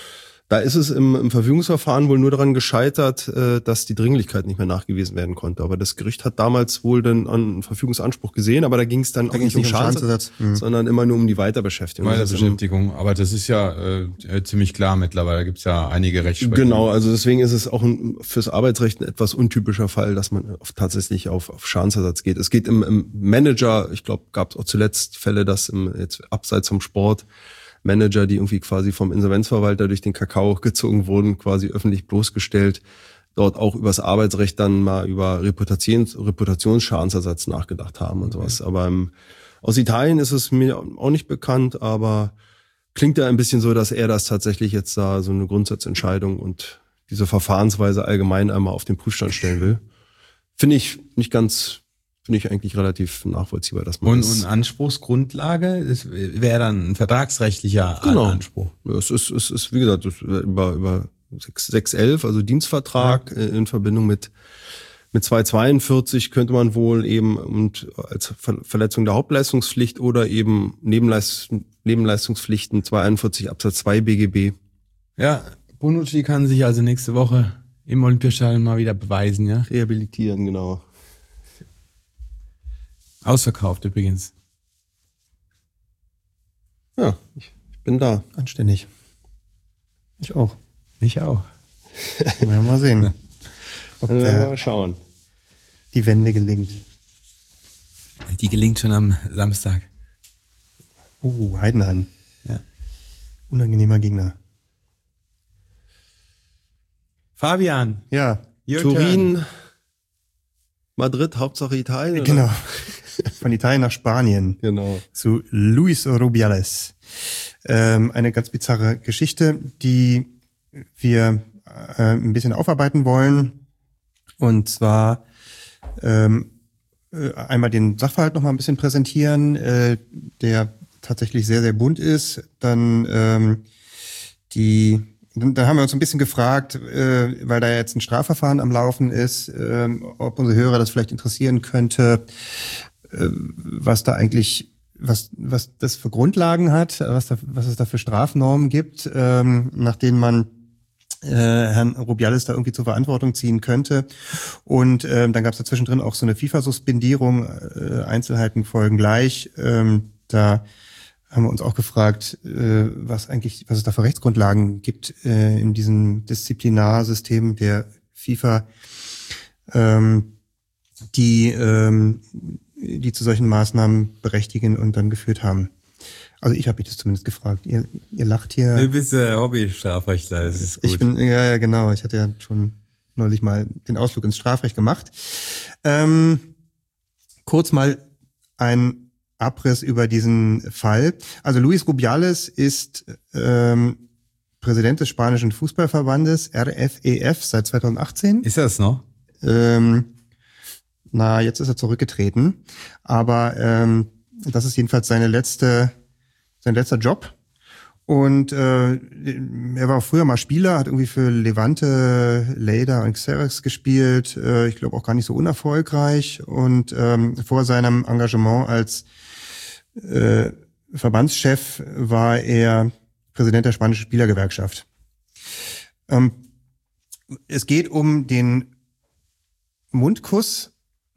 da ist es im, im Verfügungsverfahren wohl nur daran gescheitert, äh, dass die Dringlichkeit nicht mehr nachgewiesen werden konnte. Aber das Gericht hat damals wohl dann einen Verfügungsanspruch gesehen, aber da ging es dann da auch nicht um Schadensersatz, mhm. sondern immer nur um die Weiterbeschäftigung. Weiterbeschäftigung, aber das ist ja äh, ziemlich klar mittlerweile, da gibt's ja einige Rechtsprechungen. Genau, also deswegen ist es auch ein, fürs Arbeitsrecht ein etwas untypischer Fall, dass man auf, tatsächlich auf, auf Schadensersatz geht. Es geht im, im Manager, ich glaube, gab es auch zuletzt Fälle, dass im, jetzt abseits vom Sport Manager, die irgendwie quasi vom Insolvenzverwalter durch den Kakao gezogen wurden, quasi öffentlich bloßgestellt, dort auch übers Arbeitsrecht dann mal über Reputations, Reputationsschadensersatz nachgedacht haben und okay. sowas. Aber ähm, aus Italien ist es mir auch nicht bekannt, aber klingt ja ein bisschen so, dass er das tatsächlich jetzt da so eine Grundsatzentscheidung und diese Verfahrensweise allgemein einmal auf den Prüfstand stellen will. Finde ich nicht ganz... Finde ich eigentlich relativ nachvollziehbar, dass man und, das... Und Anspruchsgrundlage, das wäre dann ein vertragsrechtlicher genau. Anspruch. Ja, es ist, es ist, wie gesagt, es ist über, über sechs elf, also Dienstvertrag ja. in Verbindung mit, mit zwei zweiundvierzig könnte man wohl eben und als Verletzung der Hauptleistungspflicht oder eben Nebenleist, Nebenleistungspflichten zwei einundvierzig Absatz zwei B G B. Ja, Bonucci kann sich also nächste Woche im Olympiastadion mal wieder beweisen, ja? Rehabilitieren, genau. Ausverkauft übrigens. Ja, ich, ich bin da. Anständig. Ich auch. Ich auch. Wollen wir mal sehen. Ob wir mal schauen. Die Wende gelingt. Die gelingt schon am Samstag. Uh, Heidenheim. Ja. Unangenehmer Gegner. Fabian. Ja. Turin, turn. Madrid, Hauptsache Italien. Oder? Genau. Von Italien nach Spanien. Genau. Zu Luis Rubiales. Ähm, eine ganz bizarre Geschichte, die wir äh, ein bisschen aufarbeiten wollen. Und zwar ähm, äh, einmal den Sachverhalt noch mal ein bisschen präsentieren, äh, der tatsächlich sehr, sehr bunt ist. Dann ähm, die Da haben wir uns ein bisschen gefragt, äh, weil da jetzt ein Strafverfahren am Laufen ist, äh, ob unsere Hörer das vielleicht interessieren könnte, äh, was da eigentlich, was was das für Grundlagen hat, was da, was es da für Strafnormen gibt, ähm, nach denen man äh, Herrn Rubiales da irgendwie zur Verantwortung ziehen könnte. Und ähm, dann gab es dazwischen drin auch so eine FIFA-Suspendierung, äh, Einzelheiten folgen gleich. Ähm, da haben wir uns auch gefragt, äh, was eigentlich, was es da für Rechtsgrundlagen gibt äh, in diesem Disziplinarsystem der FIFA, ähm, die ähm, die zu solchen Maßnahmen berechtigen und dann geführt haben. Also ich habe mich das zumindest gefragt. Ihr, ihr lacht hier. Du bist äh, Hobby-Strafrechtler, das ist gut. Ich bin, ja, ja, genau. Ich hatte ja schon neulich mal den Ausflug ins Strafrecht gemacht. Ähm, kurz mal ein Abriss über diesen Fall. Also Luis Rubiales ist ähm, Präsident des spanischen Fußballverbandes R F E F seit zweitausendachtzehn. Ist er das noch? Ähm, na, jetzt ist er zurückgetreten. Aber ähm, das ist jedenfalls seine letzte, sein letzter Job. Und äh, er war früher mal Spieler, hat irgendwie für Levante, Lleida und Xerez gespielt. Äh, ich glaube auch gar nicht so unerfolgreich. Und ähm, vor seinem Engagement als äh, Verbandschef war er Präsident der spanischen Spielergewerkschaft. Ähm, es geht um den Mundkuss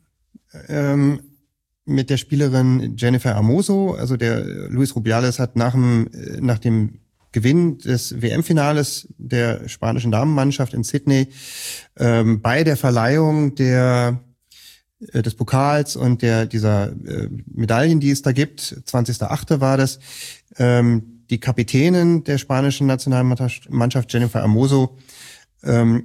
ähm, mit der Spielerin Jennifer Hermoso. Also der Luis Rubiales hat nach dem, nach dem Gewinn des W M-Finales der spanischen Damenmannschaft in Sydney ähm, bei der Verleihung der des Pokals und der dieser äh, Medaillen, die es da gibt, zwanzigster achte war das, ähm, die Kapitänin der spanischen Nationalmannschaft, Jennifer Hermoso, ähm,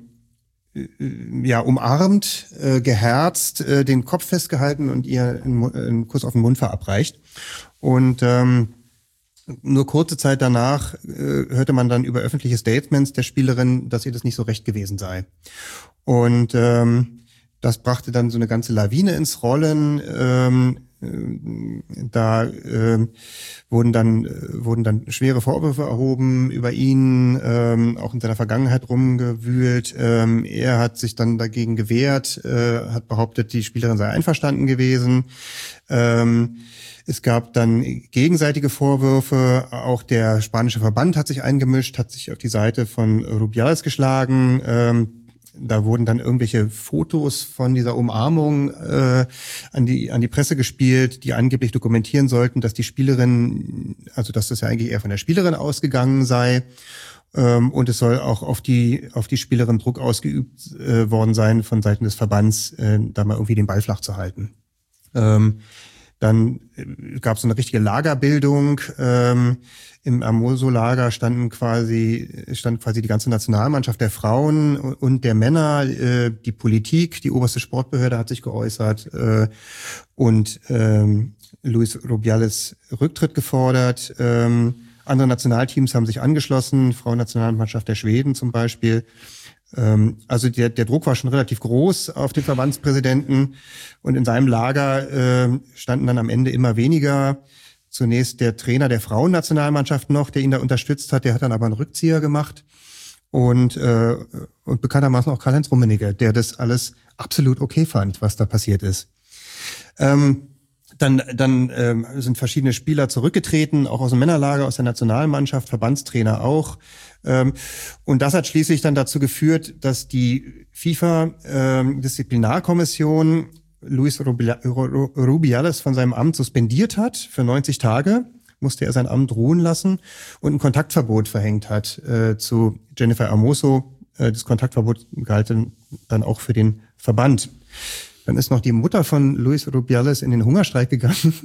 ja, umarmt, äh, geherzt, äh, den Kopf festgehalten und ihr einen, einen Kuss auf den Mund verabreicht. Und ähm, nur kurze Zeit danach äh, hörte man dann über öffentliche Statements der Spielerin, dass ihr das nicht so recht gewesen sei. Und ähm, das brachte dann so eine ganze Lawine ins Rollen. Ähm, Da äh, wurden dann äh, wurden dann schwere Vorwürfe erhoben über ihn, ähm, auch in seiner Vergangenheit rumgewühlt. Ähm, er hat sich dann dagegen gewehrt, äh, hat behauptet, die Spielerin sei einverstanden gewesen. Ähm, es gab dann gegenseitige Vorwürfe. Auch der spanische Verband hat sich eingemischt, hat sich auf die Seite von Rubiales geschlagen. Ähm, Da wurden dann irgendwelche Fotos von dieser Umarmung äh, an die an die Presse gespielt, die angeblich dokumentieren sollten, dass die Spielerin, also dass das ja eigentlich eher von der Spielerin ausgegangen sei. Ähm, und es soll auch auf die auf die Spielerin Druck ausgeübt äh, worden sein von Seiten des Verbands, äh, da mal irgendwie den Ball flach zu halten. Ähm, dann gab es eine richtige Lagerbildung. Ähm, Im Hermoso-Lager standen quasi, stand quasi die ganze Nationalmannschaft der Frauen und der Männer, äh, die Politik, die oberste Sportbehörde hat sich geäußert äh, und ähm, Luis Rubiales Rücktritt gefordert. Ähm, andere Nationalteams haben sich angeschlossen, Frauennationalmannschaft der Schweden zum Beispiel. Ähm, also der, der Druck war schon relativ groß auf den Verbandspräsidenten und in seinem Lager äh, standen dann am Ende immer weniger. Zunächst der Trainer der Frauennationalmannschaft noch, der ihn da unterstützt hat, der hat dann aber einen Rückzieher gemacht. Und, äh, und bekanntermaßen auch Karl-Heinz Rummenigge, der das alles absolut okay fand, was da passiert ist. Ähm, dann dann ähm, sind verschiedene Spieler zurückgetreten, auch aus dem Männerlager, aus der Nationalmannschaft, Verbandstrainer auch. Ähm, und das hat schließlich dann dazu geführt, dass die FIFA-Disziplinarkommission ähm, Luis Rubiales von seinem Amt suspendiert hat für neunzig Tage, musste er sein Amt ruhen lassen und ein Kontaktverbot verhängt hat äh, zu Jennifer Hermoso. Äh, das Kontaktverbot galt dann auch für den Verband. Dann ist noch die Mutter von Luis Rubiales in den Hungerstreik gegangen.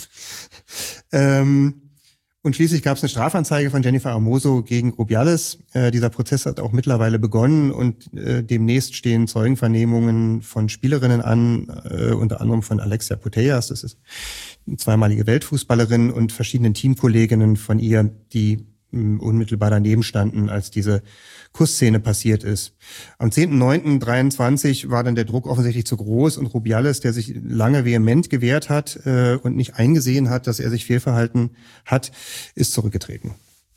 ähm, Und schließlich gab es eine Strafanzeige von Jennifer Hermoso gegen Rubiales. Äh, dieser Prozess hat auch mittlerweile begonnen und äh, demnächst stehen Zeugenvernehmungen von Spielerinnen an, äh, unter anderem von Alexia Putellas, das ist eine zweimalige Weltfußballerin, und verschiedenen Teamkolleginnen von ihr, die mh, unmittelbar daneben standen, als diese Kussszene passiert ist. Am zehnten neunten dreiundzwanzig war dann der Druck offensichtlich zu groß und Rubiales, der sich lange vehement gewehrt hat äh, und nicht eingesehen hat, dass er sich fehlverhalten hat, ist zurückgetreten.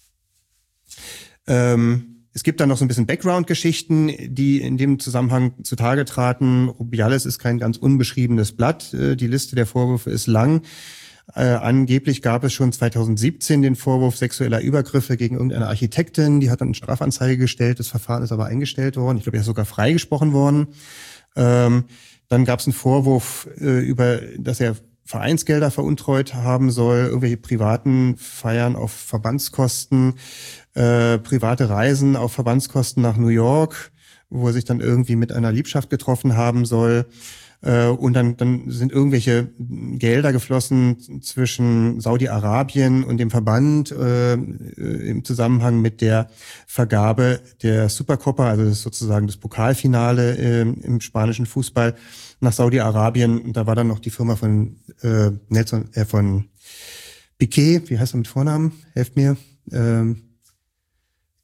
Ähm, es gibt dann noch so ein bisschen Background-Geschichten, die in dem Zusammenhang zutage traten. Rubiales ist kein ganz unbeschriebenes Blatt. Äh, die Liste der Vorwürfe ist lang. Äh, angeblich gab es schon zweitausendsiebzehn den Vorwurf sexueller Übergriffe gegen irgendeine Architektin. Die hat dann eine Strafanzeige gestellt. Das Verfahren ist aber eingestellt worden. Ich glaube, er ist sogar freigesprochen worden. Ähm, dann gab es einen Vorwurf, äh, über, dass er Vereinsgelder veruntreut haben soll, irgendwelche privaten Feiern auf Verbandskosten, äh, private Reisen auf Verbandskosten nach New York, wo er sich dann irgendwie mit einer Liebschaft getroffen haben soll. Und dann, dann sind irgendwelche Gelder geflossen zwischen Saudi-Arabien und dem Verband äh, im Zusammenhang mit der Vergabe der Supercopa, also das ist sozusagen das Pokalfinale äh, im spanischen Fußball, nach Saudi-Arabien. Da war dann noch die Firma von äh, Nelson, äh, von Piqué, wie heißt er mit Vornamen? Helft mir. Ähm,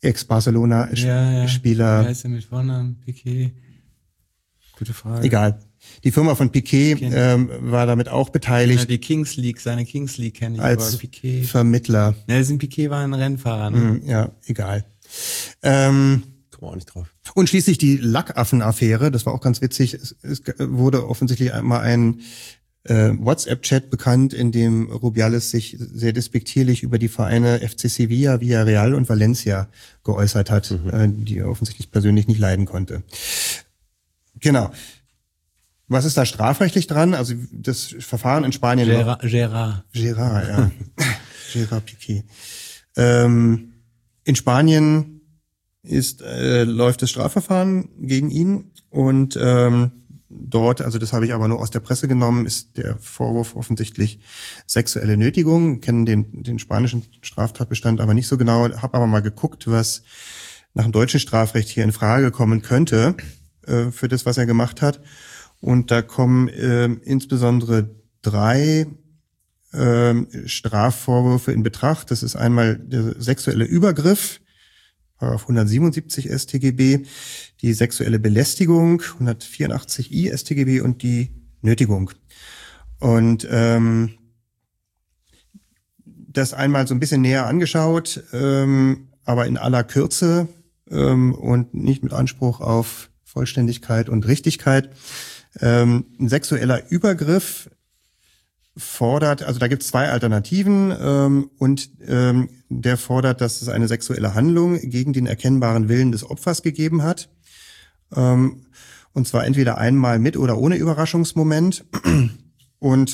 Ex-Barcelona-Spieler. Ja, ja. Wie heißt er mit Vornamen? Piqué? Gute Frage. Egal. Die Firma von Piqué ähm, war damit auch beteiligt. Ja, die Kings League, seine Kings League kenne ich. Als Piqué. Vermittler. Ja, das sind Piqué war ein Rennfahrer. Ne? Mm, ja, egal. Ähm, Kommen wir auch nicht drauf. Und schließlich die Lackaffen-Affäre. Das war auch ganz witzig. Es, es wurde offensichtlich einmal ein äh, WhatsApp-Chat bekannt, in dem Rubiales sich sehr despektierlich über die Vereine F C Sevilla, Villarreal und Valencia geäußert hat, mhm. äh, die er offensichtlich persönlich nicht leiden konnte. Genau. Was ist da strafrechtlich dran? Also das Verfahren in Spanien... Gerard. Gerard, Gerard, ja. Gerard Piqué. Ähm, in Spanien ist äh, läuft das Strafverfahren gegen ihn und ähm, dort, also das habe ich aber nur aus der Presse genommen, ist der Vorwurf offensichtlich sexuelle Nötigung. Kennen den den spanischen Straftatbestand aber nicht so genau. Habe aber mal geguckt, was nach dem deutschen Strafrecht hier in Frage kommen könnte äh, für das, was er gemacht hat. Und da kommen äh, insbesondere drei äh, Strafvorwürfe in Betracht. Das ist einmal der sexuelle Übergriff, Paragraph hundertsiebenundsiebzig S t G B, die sexuelle Belästigung, hundertvierundachtzig I S t G B und die Nötigung. Und ähm, das einmal so ein bisschen näher angeschaut, ähm, aber in aller Kürze ähm, und nicht mit Anspruch auf Vollständigkeit und Richtigkeit. Ähm, ein sexueller Übergriff fordert, also da gibt es zwei Alternativen ähm, und ähm, der fordert, dass es eine sexuelle Handlung gegen den erkennbaren Willen des Opfers gegeben hat. Ähm, und zwar entweder einmal mit oder ohne Überraschungsmoment. Und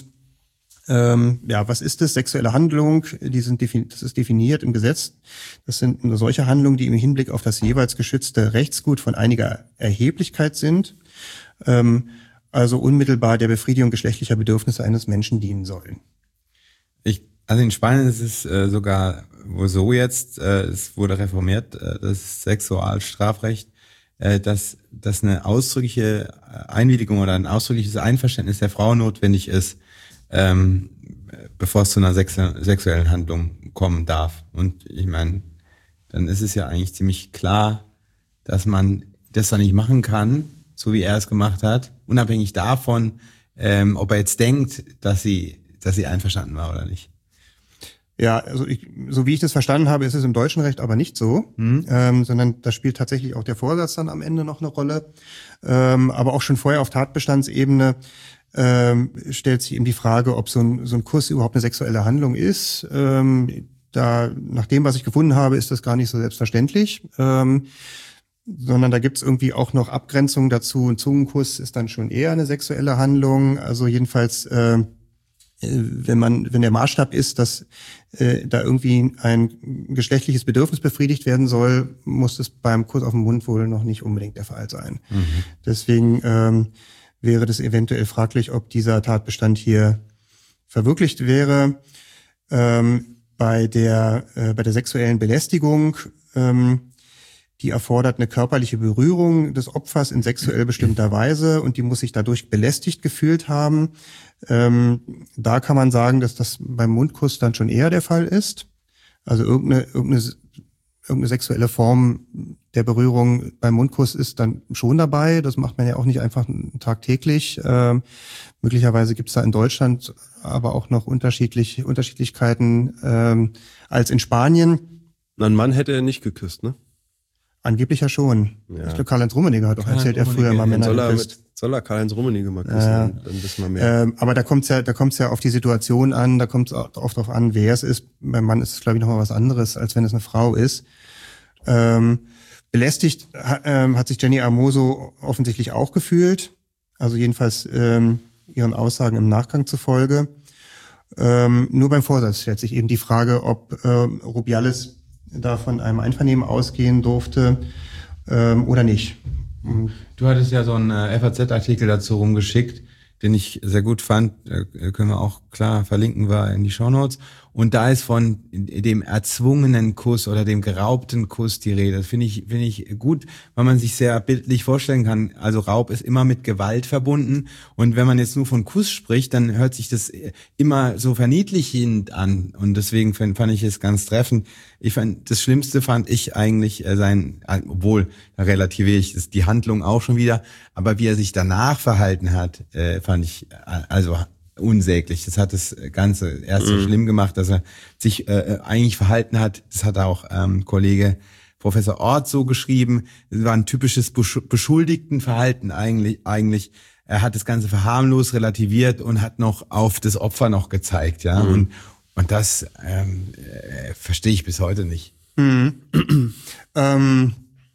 ähm, ja, was ist das? Sexuelle Handlung, die sind defini- das ist definiert im Gesetz. Das sind nur solche Handlungen, die im Hinblick auf das jeweils geschützte Rechtsgut von einiger Erheblichkeit sind. Ähm, also unmittelbar der Befriedigung geschlechtlicher Bedürfnisse eines Menschen dienen sollen. Ich, also in Spanien ist es äh, sogar wohl so jetzt, äh, es wurde reformiert, äh, das Sexualstrafrecht, äh, dass, dass eine ausdrückliche Einwilligung oder ein ausdrückliches Einverständnis der Frau notwendig ist, ähm, bevor es zu einer sexu- sexuellen Handlung kommen darf. Und ich meine, dann ist es ja eigentlich ziemlich klar, dass man das dann nicht machen kann, so wie er es gemacht hat, unabhängig davon, ähm, ob er jetzt denkt, dass sie, dass sie einverstanden war oder nicht. Ja, also ich, so wie ich das verstanden habe, ist es im deutschen Recht aber nicht so, mhm. ähm, sondern da spielt tatsächlich auch der Vorsatz dann am Ende noch eine Rolle. Ähm, aber auch schon vorher auf Tatbestandsebene ähm, stellt sich eben die Frage, ob so ein, so ein Kuss überhaupt eine sexuelle Handlung ist. Ähm, da, nach dem, was ich gefunden habe, ist das gar nicht so selbstverständlich. Ähm, sondern da gibt's irgendwie auch noch Abgrenzungen dazu. Ein Zungenkuss ist dann schon eher eine sexuelle Handlung. Also jedenfalls, äh, wenn man, wenn der Maßstab ist, dass äh, da irgendwie ein geschlechtliches Bedürfnis befriedigt werden soll, muss es beim Kuss auf den Mund wohl noch nicht unbedingt der Fall sein. Mhm. Deswegen ähm, wäre das eventuell fraglich, ob dieser Tatbestand hier verwirklicht wäre. Ähm, bei der äh, bei der sexuellen Belästigung ähm, die erfordert eine körperliche Berührung des Opfers in sexuell bestimmter Weise und die muss sich dadurch belästigt gefühlt haben. Ähm, da kann man sagen, dass das beim Mundkuss dann schon eher der Fall ist. Also irgendeine, irgendeine, irgendeine sexuelle Form der Berührung beim Mundkuss ist dann schon dabei. Das macht man ja auch nicht einfach tagtäglich. Ähm, möglicherweise gibt es da in Deutschland aber auch noch unterschiedlich, Unterschiedlichkeiten ähm, als in Spanien. Ein Mann hätte er nicht geküsst, ne? Angeblich ja schon. Ja. Ich glaube, Karl-Heinz Rummenigge hat doch erzählt, er früher mal Männer soll er geküsst. Mit, soll er Karl-Heinz Rummenigge mal küssen, ja. dann wissen wir mehr. Ähm, aber da kommt's ja, da kommt's ja auf die Situation an, da kommt's auch oft darauf an, wer es ist. Beim Mann ist es, glaube ich, nochmal was anderes, als wenn es eine Frau ist. Ähm, belästigt ha, ähm, hat sich Jenny Hermoso offensichtlich auch gefühlt. Also jedenfalls ähm, ihren Aussagen im Nachgang zufolge. Ähm, nur beim Vorsatz stellt sich eben die Frage, ob ähm, Rubiales da von einem Einvernehmen ausgehen durfte ähm, oder nicht. Du hattest ja so einen äh, F A Z-Artikel dazu rumgeschickt, den ich sehr gut fand, äh, können wir auch klar verlinken, war in die Shownotes. Und da ist von dem erzwungenen Kuss oder dem geraubten Kuss die Rede. Das finde ich, finde ich gut, weil man sich sehr bildlich vorstellen kann. Also Raub ist immer mit Gewalt verbunden. Und wenn man jetzt nur von Kuss spricht, dann hört sich das immer so verniedlichend an. Und deswegen fand, fand ich es ganz treffend. Ich fand, das Schlimmste fand ich eigentlich äh, sein, obwohl, da relativiere ich das, die Handlung auch schon wieder, aber wie er sich danach verhalten hat, äh, fand ich, also, unsäglich. Das hat das Ganze erst so mhm. schlimm gemacht, dass er sich äh, eigentlich verhalten hat. Das hat auch ähm, Kollege Professor Ort so geschrieben. Das war ein typisches Beschuldigtenverhalten eigentlich. Eigentlich er hat das Ganze verharmlos relativiert und hat noch auf das Opfer noch gezeigt, ja. Mhm. Und und das ähm, äh, verstehe ich bis heute nicht. Mhm. ähm,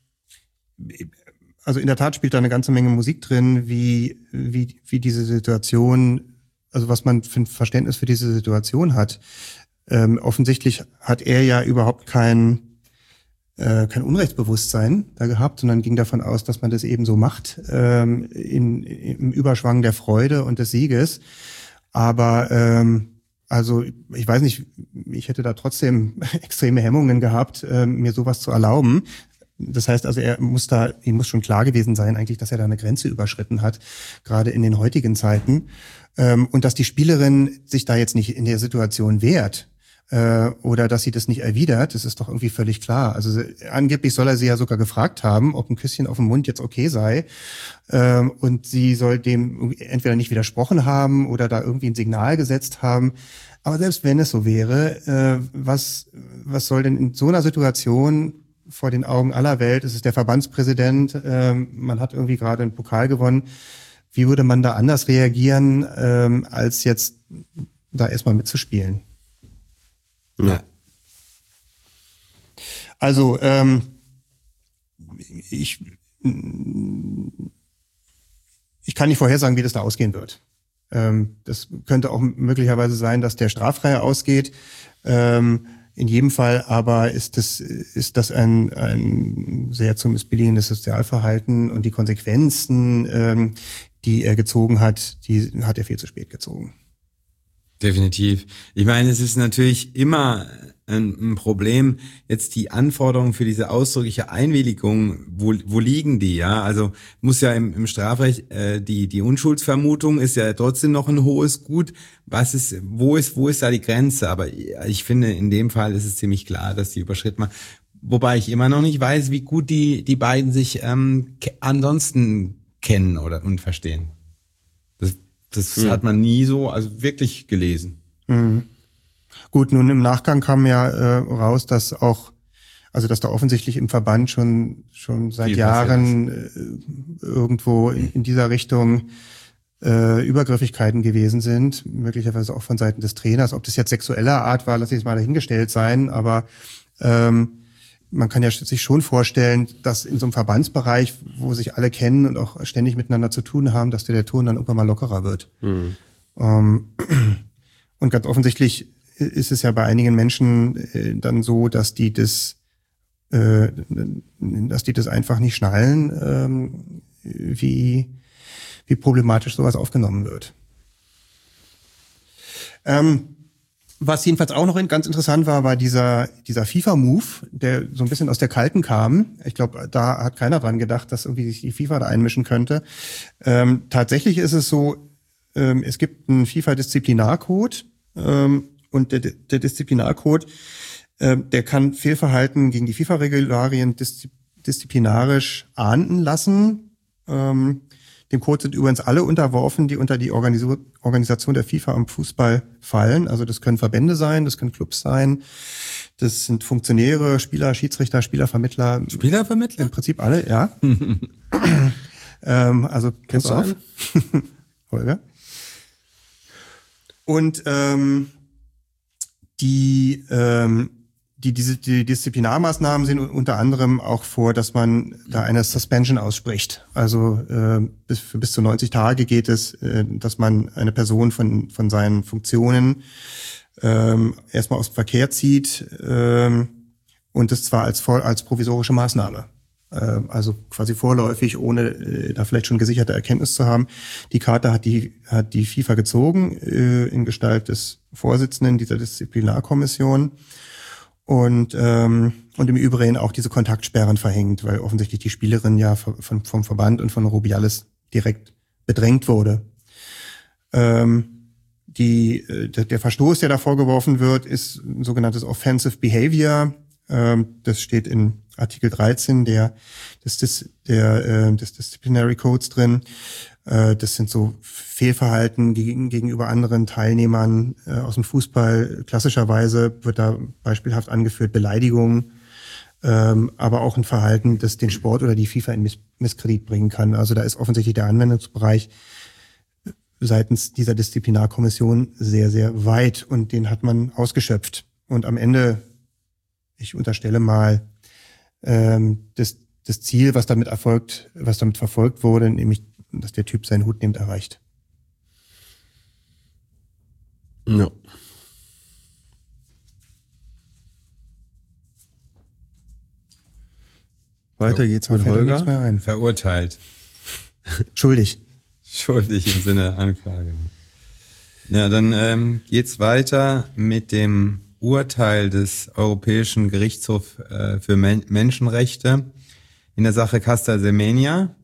also in der Tat spielt da eine ganze Menge Musik drin, wie wie wie diese Situation, also was man für ein Verständnis für diese Situation hat. Ähm, offensichtlich hat er ja überhaupt kein äh, kein Unrechtsbewusstsein da gehabt, sondern ging davon aus, dass man das eben so macht, ähm, in, im Überschwang der Freude und des Sieges. Aber ähm, also ich weiß nicht, ich hätte da trotzdem extreme Hemmungen gehabt, äh, mir sowas zu erlauben. Das heißt also, er muss da, ihm muss schon klar gewesen sein, eigentlich, dass er da eine Grenze überschritten hat, gerade in den heutigen Zeiten. Ähm, und dass die Spielerin sich da jetzt nicht in der Situation wehrt äh, oder dass sie das nicht erwidert, das ist doch irgendwie völlig klar. Also angeblich soll er sie ja sogar gefragt haben, ob ein Küsschen auf dem Mund jetzt okay sei. Ähm, und sie soll dem entweder nicht widersprochen haben oder da irgendwie ein Signal gesetzt haben. Aber selbst wenn es so wäre, äh, was was soll denn in so einer Situation vor den Augen aller Welt, es ist der Verbandspräsident, äh, man hat irgendwie gerade einen Pokal gewonnen, wie würde man da anders reagieren, ähm, als jetzt da erstmal mitzuspielen? Ja. Also, ähm, ich, ich kann nicht vorhersagen, wie das da ausgehen wird. Ähm, das könnte auch möglicherweise sein, dass der straffrei ausgeht. Ähm, in jedem Fall aber ist das, ist das ein, ein sehr zu missbilligendes Sozialverhalten und die Konsequenzen, ähm, die er gezogen hat, die hat er viel zu spät gezogen. Definitiv. Ich meine, es ist natürlich immer ein, ein Problem, jetzt die Anforderungen für diese ausdrückliche Einwilligung, wo, wo liegen die, ja? Also muss ja im, im Strafrecht, äh, die, die Unschuldsvermutung ist ja trotzdem noch ein hohes Gut. Was ist, wo ist, wo ist da die Grenze? Aber ich finde, in dem Fall ist es ziemlich klar, dass die überschritten war. Wobei ich immer noch nicht weiß, wie gut die, die beiden sich ähm, ansonsten kennen oder und verstehen. Das, das mhm. hat man nie so, also wirklich gelesen. Mhm. Gut, nun im Nachgang kam ja äh, raus, dass auch, also dass da offensichtlich im Verband schon schon seit Viel Jahren äh, irgendwo in, in dieser Richtung äh, Übergriffigkeiten gewesen sind, möglicherweise auch von Seiten des Trainers. Ob das jetzt sexueller Art war, lass ich es mal dahingestellt sein, aber ähm, man kann ja sich schon vorstellen, dass in so einem Verbandsbereich, wo sich alle kennen und auch ständig miteinander zu tun haben, dass der Ton dann irgendwann mal lockerer wird. Mhm. Ähm, und ganz offensichtlich ist es ja bei einigen Menschen äh, dann so, dass die das, äh, dass die das einfach nicht schnallen, ähm, wie wie problematisch sowas aufgenommen wird. Ähm, Was jedenfalls auch noch ganz interessant war, war dieser dieser FIFA-Move, der so ein bisschen aus der Kalten kam. Ich glaube, da hat keiner dran gedacht, dass irgendwie sich die FIFA da einmischen könnte. Ähm, tatsächlich ist es so, ähm, es gibt einen FIFA-Disziplinarcode ähm, und der, der Disziplinarcode, äh, der kann Fehlverhalten gegen die FIFA-Regularien dis- disziplinarisch ahnden lassen. Ähm, Dem Code sind übrigens alle unterworfen, die unter die Organis- Organisation der FIFA am Fußball fallen. Also das können Verbände sein, das können Clubs sein, das sind Funktionäre, Spieler, Schiedsrichter, Spielervermittler. Spielervermittler? Im Prinzip alle, ja. ähm, also kennst du auf. Holger. Und ähm, die ähm, Die, diese, die Disziplinarmaßnahmen sehen unter anderem auch vor, dass man da eine Suspension ausspricht. Also äh, bis, für bis zu neunzig Tage geht es, äh, dass man eine Person von von seinen Funktionen ähm, erstmal aus dem Verkehr zieht ähm, und das zwar als voll als provisorische Maßnahme. äh, also quasi vorläufig, ohne äh, da vielleicht schon gesicherte Erkenntnis zu haben. Die Karte hat die hat die FIFA gezogen äh, in Gestalt des Vorsitzenden dieser Disziplinarkommission und ähm, und im Übrigen auch diese Kontaktsperren verhängt, weil offensichtlich die Spielerin ja von, vom Verband und von Rubiales direkt bedrängt wurde. Ähm, die, der Verstoß, der da vorgeworfen wird, ist ein sogenanntes Offensive Behavior. Ähm, das steht in Artikel dreizehn der, des, des, der, äh, des Disciplinary Codes drin. Äh, das sind so Fehlverhalten gegen, gegenüber anderen Teilnehmern äh, aus dem Fußball. Klassischerweise wird da beispielhaft angeführt Beleidigung, ähm, aber auch ein Verhalten, das den Sport oder die FIFA in Miss- Misskredit bringen kann. Also da ist offensichtlich der Anwendungsbereich seitens dieser Disziplinarkommission sehr, sehr weit und den hat man ausgeschöpft. Und am Ende, ich unterstelle mal, ähm, das, das Ziel, was damit erfolgt, was damit verfolgt wurde, nämlich, dass der Typ seinen Hut nimmt, erreicht. Ja. Weiter geht's mit Holger. Mehr ein. Verurteilt. Schuldig. Schuldig im Sinne Anklage. Ja, dann ähm, geht's weiter mit dem Urteil des Europäischen Gerichtshofs äh, für Men- Menschenrechte in der Sache Casta Semenya.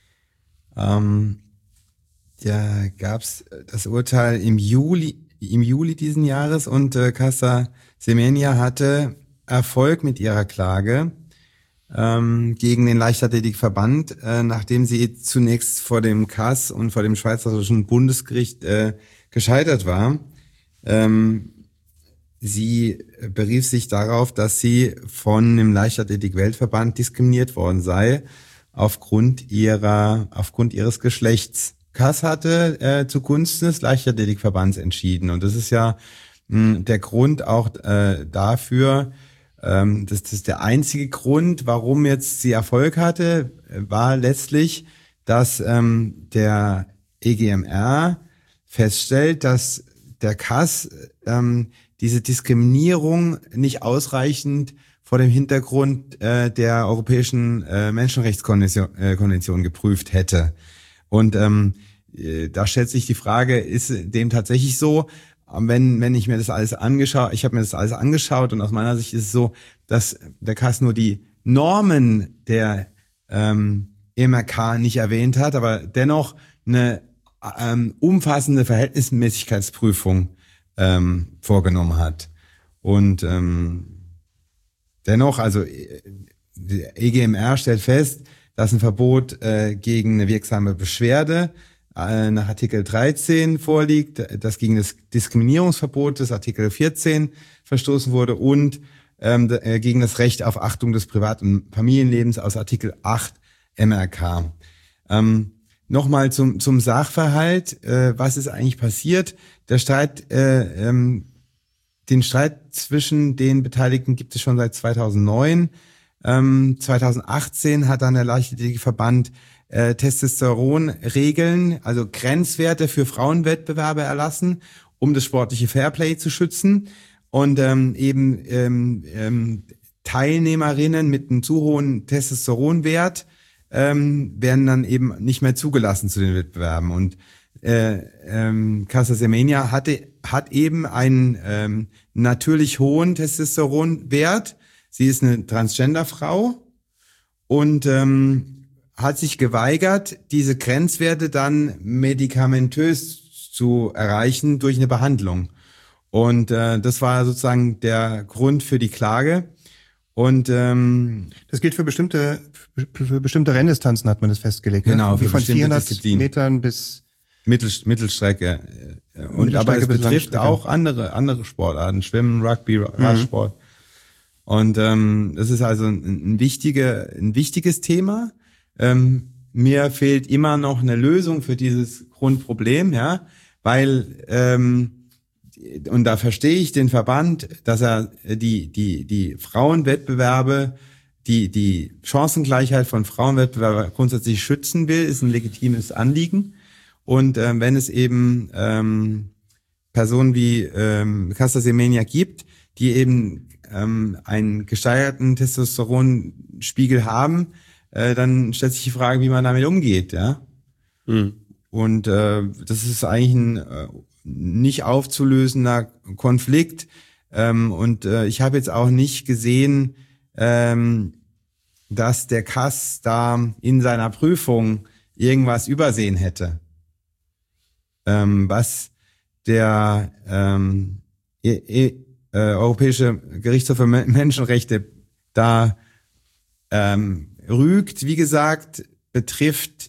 Ähm, da gab's das Urteil im Juli, im Juli diesen Jahres und äh, Casta Semenya hatte Erfolg mit ihrer Klage ähm, gegen den Leichtathletikverband, äh, nachdem sie zunächst vor dem K A S und vor dem Schweizerischen Bundesgericht äh, gescheitert war. Ähm, sie berief sich darauf, dass sie von dem Leichtathletik-Weltverband diskriminiert worden sei aufgrund ihrer, aufgrund ihres Geschlechts. K A S hatte äh, zugunsten des Leichtathletikverbands entschieden und das ist ja mh, der Grund auch äh, dafür. Ähm, das, das ist der einzige Grund, warum jetzt sie Erfolg hatte, war letztlich, dass ähm, der E G M R feststellt, dass der K A S ähm, diese Diskriminierung nicht ausreichend vor dem Hintergrund äh, der Europäischen äh, Menschenrechtskonvention äh, Konvention geprüft hätte. Und ähm, äh, da stellt sich die Frage, ist dem tatsächlich so? Wenn wenn ich mir das alles angeschaut, ich habe mir das alles angeschaut und aus meiner Sicht ist es so, dass der K A S nur die Normen der ähm, E M R K nicht erwähnt hat, aber dennoch eine ähm, umfassende Verhältnismäßigkeitsprüfung ähm, vorgenommen hat. Und ähm, dennoch, also der E G M R stellt fest, dass ein Verbot äh, gegen eine wirksame Beschwerde äh, nach Artikel dreizehn vorliegt, das gegen das Diskriminierungsverbot des Artikel vierzehn verstoßen wurde und ähm, äh, gegen das Recht auf Achtung des Privat- und Familienlebens aus Artikel acht M R K. Ähm, Nochmal zum zum Sachverhalt, äh, was ist eigentlich passiert? Der Streit, äh, ähm, den Streit zwischen den Beteiligten gibt es schon seit zweitausendneun. Ähm, zweitausendachtzehn hat dann der Leichtathletikverband äh, Testosteronregeln, also Grenzwerte für Frauenwettbewerbe erlassen, um das sportliche Fairplay zu schützen und ähm, eben ähm, ähm, Teilnehmerinnen mit einem zu hohen Testosteronwert ähm, werden dann eben nicht mehr zugelassen zu den Wettbewerben. Und äh, ähm, Casta Semenya hatte hat eben einen ähm, natürlich hohen Testosteronwert. Sie ist eine Transgender-Frau und ähm, hat sich geweigert, diese Grenzwerte dann medikamentös zu erreichen durch eine Behandlung. Und äh, das war sozusagen der Grund für die Klage. Und ähm, das gilt für bestimmte für bestimmte Renndistanzen, hat man das festgelegt. Genau, ne? Wie für von bestimmte vierhundert Disziplinen. Metern bis Mittel, Mittelstrecke. Und Mittelstrecke aber es bis betrifft Langstrecke. auch andere andere Sportarten, Schwimmen, Rugby, Radsport. Und ähm, das ist also ein, ein, wichtige, ein wichtiges Thema. Ähm, mir fehlt immer noch eine Lösung für dieses Grundproblem, ja, weil ähm, und da verstehe ich den Verband, dass er die die die Frauenwettbewerbe, die die Chancengleichheit von Frauenwettbewerben grundsätzlich schützen will, ist ein legitimes Anliegen. Und ähm, wenn es eben ähm, Personen wie ähm, Casta Semenya gibt, die eben ähm, einen gesteigerten Testosteronspiegel haben, äh, dann stellt sich die Frage, wie man damit umgeht, ja. Mhm. Und äh, das ist eigentlich ein äh, nicht aufzulösender Konflikt. Ähm, und äh, ich habe jetzt auch nicht gesehen, ähm, dass der K A S da in seiner Prüfung irgendwas übersehen hätte. Ähm, was der ähm, e- e- äh, Europäische Gerichtshof für Menschenrechte da ähm, rügt, wie gesagt, betrifft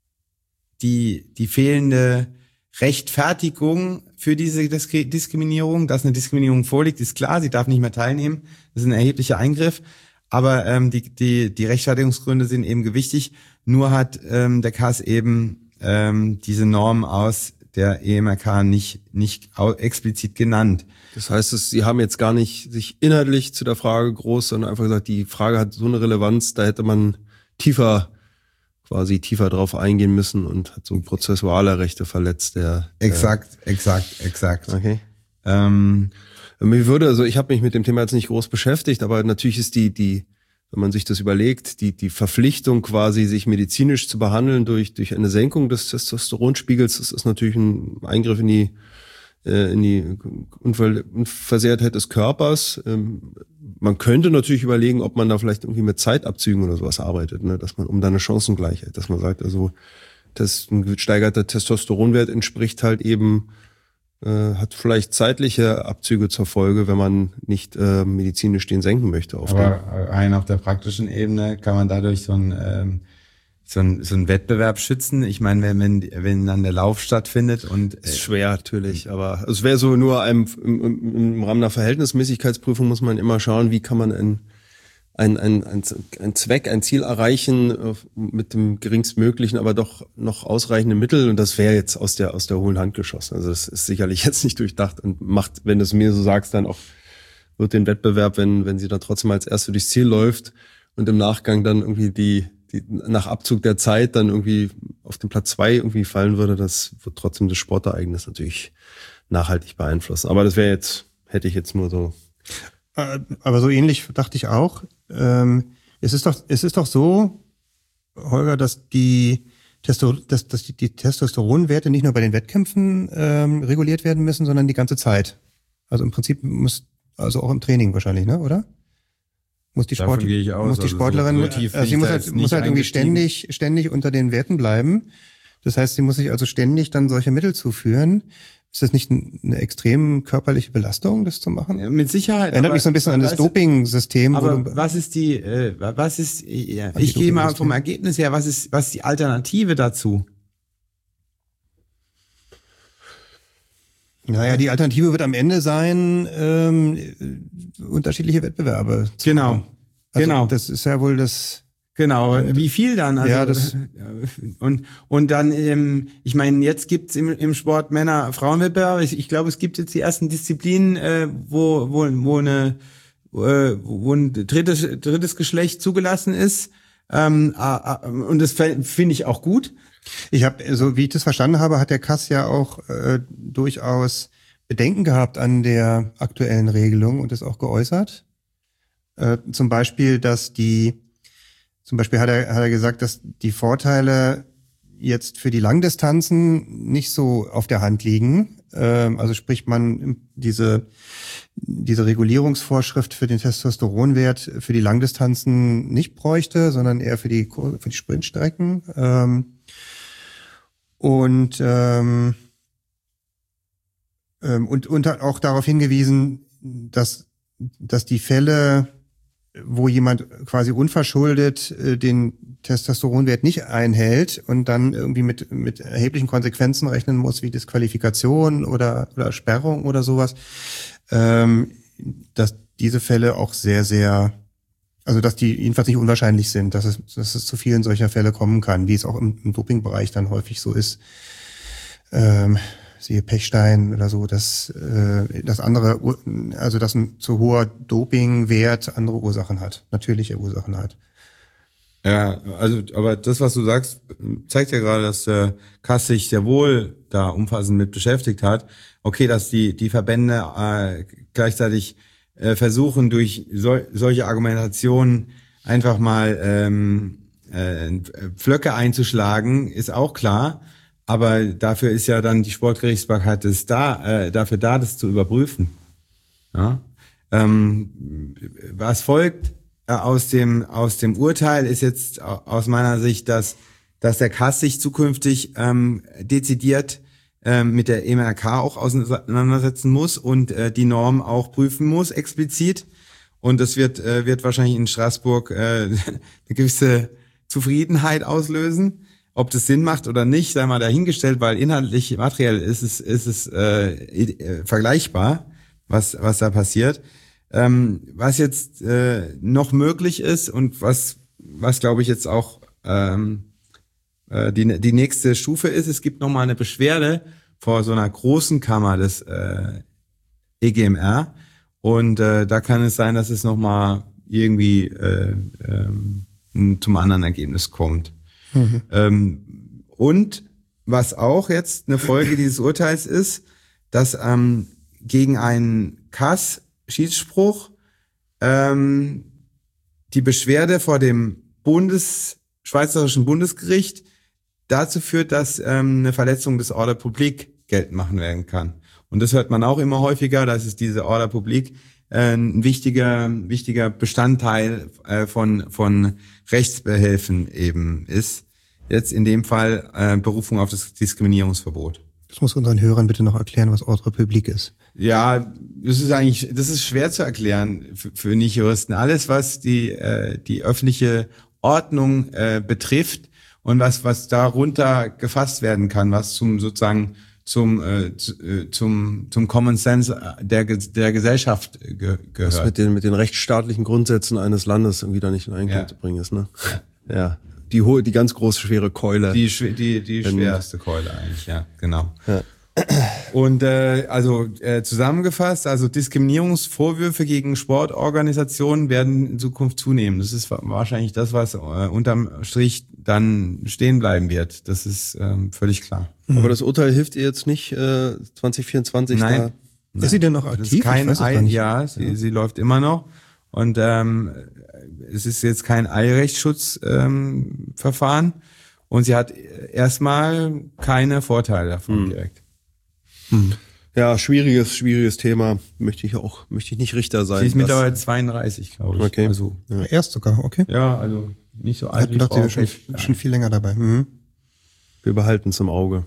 die die fehlende Rechtfertigung für diese Diskriminierung. Dass eine Diskriminierung vorliegt, ist klar, sie darf nicht mehr teilnehmen. Das ist ein erheblicher Eingriff. Aber ähm, die, die, die Rechtfertigungsgründe sind eben gewichtig. Nur hat ähm, der K A S eben ähm, diese Norm aus der E M R K nicht, nicht explizit genannt. Das heißt, es, Sie haben jetzt gar nicht sich inhaltlich zu der Frage groß, sondern einfach gesagt, die Frage hat so eine Relevanz, da hätte man tiefer quasi tiefer drauf eingehen müssen und hat so prozessuale Rechte verletzt. Der, der Exakt, exakt, exakt. Okay. Ähm, Mir würde, also ich habe mich mit dem Thema jetzt nicht groß beschäftigt, aber natürlich ist die, die, wenn man sich das überlegt, die, die Verpflichtung quasi, sich medizinisch zu behandeln durch, durch eine Senkung des Testosteronspiegels, das ist natürlich ein Eingriff in die, äh, in die Unver- Unversehrtheit des Körpers. Ähm, man könnte natürlich überlegen, ob man da vielleicht irgendwie mit Zeitabzügen oder sowas arbeitet, ne, dass man um da eine Chancengleichheit, dass man sagt, also, das ein gesteigerter Testosteronwert entspricht halt eben hat vielleicht zeitliche Abzüge zur Folge, wenn man nicht äh, medizinisch den senken möchte. Auf aber rein auf der praktischen Ebene kann man dadurch so ein ähm, so ein so ein Wettbewerb schützen. Ich meine, wenn wenn wenn dann der Lauf stattfindet und äh, ist schwer natürlich, aber es wäre so nur einem, im, im, im Rahmen einer Verhältnismäßigkeitsprüfung muss man immer schauen, wie kann man ein ein ein ein, ein Zweck, ein Ziel erreichen äh, mit dem geringstmöglichen, aber doch noch ausreichenden Mittel, und das wäre jetzt aus der aus der hohlen Hand geschossen. Also das ist sicherlich jetzt nicht durchdacht und macht, wenn du es mir so sagst, dann auch wird den Wettbewerb, wenn wenn sie dann trotzdem als Erste durchs Ziel läuft und im Nachgang dann irgendwie die die nach Abzug der Zeit dann irgendwie auf den Platz zwei irgendwie fallen würde, das wird trotzdem das Sportereignis natürlich nachhaltig beeinflussen. Aber das wäre jetzt, hätte ich jetzt nur so. Aber so ähnlich dachte ich auch. Ähm, es ist doch, es ist doch so, Holger, dass die, Testo, dass, dass die, die Testosteronwerte nicht nur bei den Wettkämpfen ähm, reguliert werden müssen, sondern die ganze Zeit. Also im Prinzip muss, also auch im Training wahrscheinlich, ne, oder? Muss die, Sport, muss die also Sportlerin, so, so also sie muss halt, muss halt irgendwie ständig, ständig unter den Werten bleiben. Das heißt, sie muss sich also ständig dann solche Mittel zuführen. Ist das nicht eine extrem körperliche Belastung, das zu machen? Ja, mit Sicherheit. Erinnert mich so ein bisschen an das Doping-System. Aber wo was ist die, äh, was ist, ja, ich gehe mal vom Ergebnis her, was ist, was ist die Alternative dazu? Naja, die Alternative wird am Ende sein, ähm, unterschiedliche Wettbewerbe. Genau, also genau. Das ist ja wohl das... Genau, wie viel dann? Also, ja, das und und dann, ähm, ich meine, jetzt gibt's im, im Sport Männer-Frauen-Wettbewerb. Ich, ich glaube, es gibt jetzt die ersten Disziplinen, äh, wo wo wo eine äh, wo ein drittes drittes Geschlecht zugelassen ist. Ähm, äh, und das finde ich auch gut. Ich habe, so wie ich das verstanden habe, hat der K A S ja auch äh, durchaus Bedenken gehabt an der aktuellen Regelung und das auch geäußert. Äh, zum Beispiel, dass die Zum Beispiel hat er, hat er gesagt, dass die Vorteile jetzt für die Langdistanzen nicht so auf der Hand liegen. Ähm, also sprich, man diese diese Regulierungsvorschrift für den Testosteronwert für die Langdistanzen nicht bräuchte, sondern eher für die für die Sprintstrecken. Ähm, und ähm, und und hat auch darauf hingewiesen, dass dass die Fälle, wo jemand quasi unverschuldet äh, den Testosteronwert nicht einhält und dann irgendwie mit mit erheblichen Konsequenzen rechnen muss, wie Disqualifikation oder oder Sperrung oder sowas, ähm, dass diese Fälle auch sehr, sehr, also dass die jedenfalls nicht unwahrscheinlich sind, dass es, dass es zu vielen solcher Fälle kommen kann, wie es auch im, im Dopingbereich dann häufig so ist. Ähm, siehe Pechstein oder so, dass äh, das andere, also dass ein zu hoher Dopingwert andere Ursachen hat, natürliche Ursachen hat. Ja, also aber das, was du sagst, zeigt ja gerade, dass der K A S sich sehr wohl da umfassend mit beschäftigt hat. Okay, dass die die Verbände äh, gleichzeitig äh, versuchen, durch sol- solche Argumentationen einfach mal ähm, äh, Pflöcke einzuschlagen, ist auch klar. Aber dafür ist ja dann die Sportgerichtsbarkeit das da, äh, dafür da, das zu überprüfen. Ja? Ähm, was folgt äh, aus dem aus dem Urteil ist jetzt aus meiner Sicht, dass dass der K A S sich zukünftig ähm, dezidiert ähm, mit der E M R K auch auseinandersetzen muss und äh, die Norm auch prüfen muss, explizit. Und das wird äh, wird wahrscheinlich in Straßburg äh, eine gewisse Zufriedenheit auslösen. Ob das Sinn macht oder nicht, sei mal dahingestellt, weil inhaltlich, materiell ist es ist es äh, äh, vergleichbar, was was da passiert. Ähm, was jetzt äh, noch möglich ist und was was glaube ich jetzt auch ähm, äh, die die nächste Stufe ist, es gibt noch mal eine Beschwerde vor so einer großen Kammer des äh, E G M R und äh, da kann es sein, dass es noch mal irgendwie äh, äh, zum anderen Ergebnis kommt. Mhm. Ähm, und was auch jetzt eine Folge dieses Urteils ist, dass ähm, gegen einen K A S-Schiedsspruch ähm, die Beschwerde vor dem Bundes Schweizerischen Bundesgericht dazu führt, dass ähm, eine Verletzung des Ordre public geltend machen werden kann. Und das hört man auch immer häufiger, dass es diese Ordre public äh, ein wichtiger wichtiger Bestandteil äh, von von Rechtsbehelfen eben ist. Jetzt in dem Fall äh, Berufung auf das Diskriminierungsverbot. Das muss unseren Hörern bitte noch erklären, was Ordre public ist. Ja, das ist eigentlich, das ist schwer zu erklären für, für Nicht-Juristen. Alles, was die äh, die öffentliche Ordnung äh, betrifft und was was darunter gefasst werden kann, was zum sozusagen zum äh, zum zum Common Sense der der Gesellschaft ge- gehört. Was mit den mit den rechtsstaatlichen Grundsätzen eines Landes irgendwie da nicht in Einklang ja. zu bringen ist, ne? Ja. ja. Die hohe, die ganz große schwere Keule. Die die die schwerste Keule eigentlich, ja, genau. Ja. Und äh, also äh, zusammengefasst, also Diskriminierungsvorwürfe gegen Sportorganisationen werden in Zukunft zunehmen. Das ist wahrscheinlich das, was äh, unterm Strich dann stehen bleiben wird. Das ist ähm, völlig klar. Aber das Urteil hilft ihr jetzt nicht äh, zwanzig vierundzwanzig? Nein. Da? Ist sie denn noch aktiv? Das ist kein ich weiß Ei, ja, sie, ja, sie läuft immer noch. Und ähm, es ist jetzt kein Eilrechtsschutzverfahren. Ähm, Verfahren. Und sie hat erstmal keine Vorteile davon hm. direkt. Hm. Ja, schwieriges, schwieriges Thema. Möchte ich auch, möchte ich nicht Richter sein. Sie ist mittlerweile zweiunddreißig, glaube ich. Okay. Also, ja. Erst sogar, okay. Ja, also nicht so alt. Ich hab gedacht, sie ist schon, schon viel länger dabei. Mhm. Wir behalten es im Auge.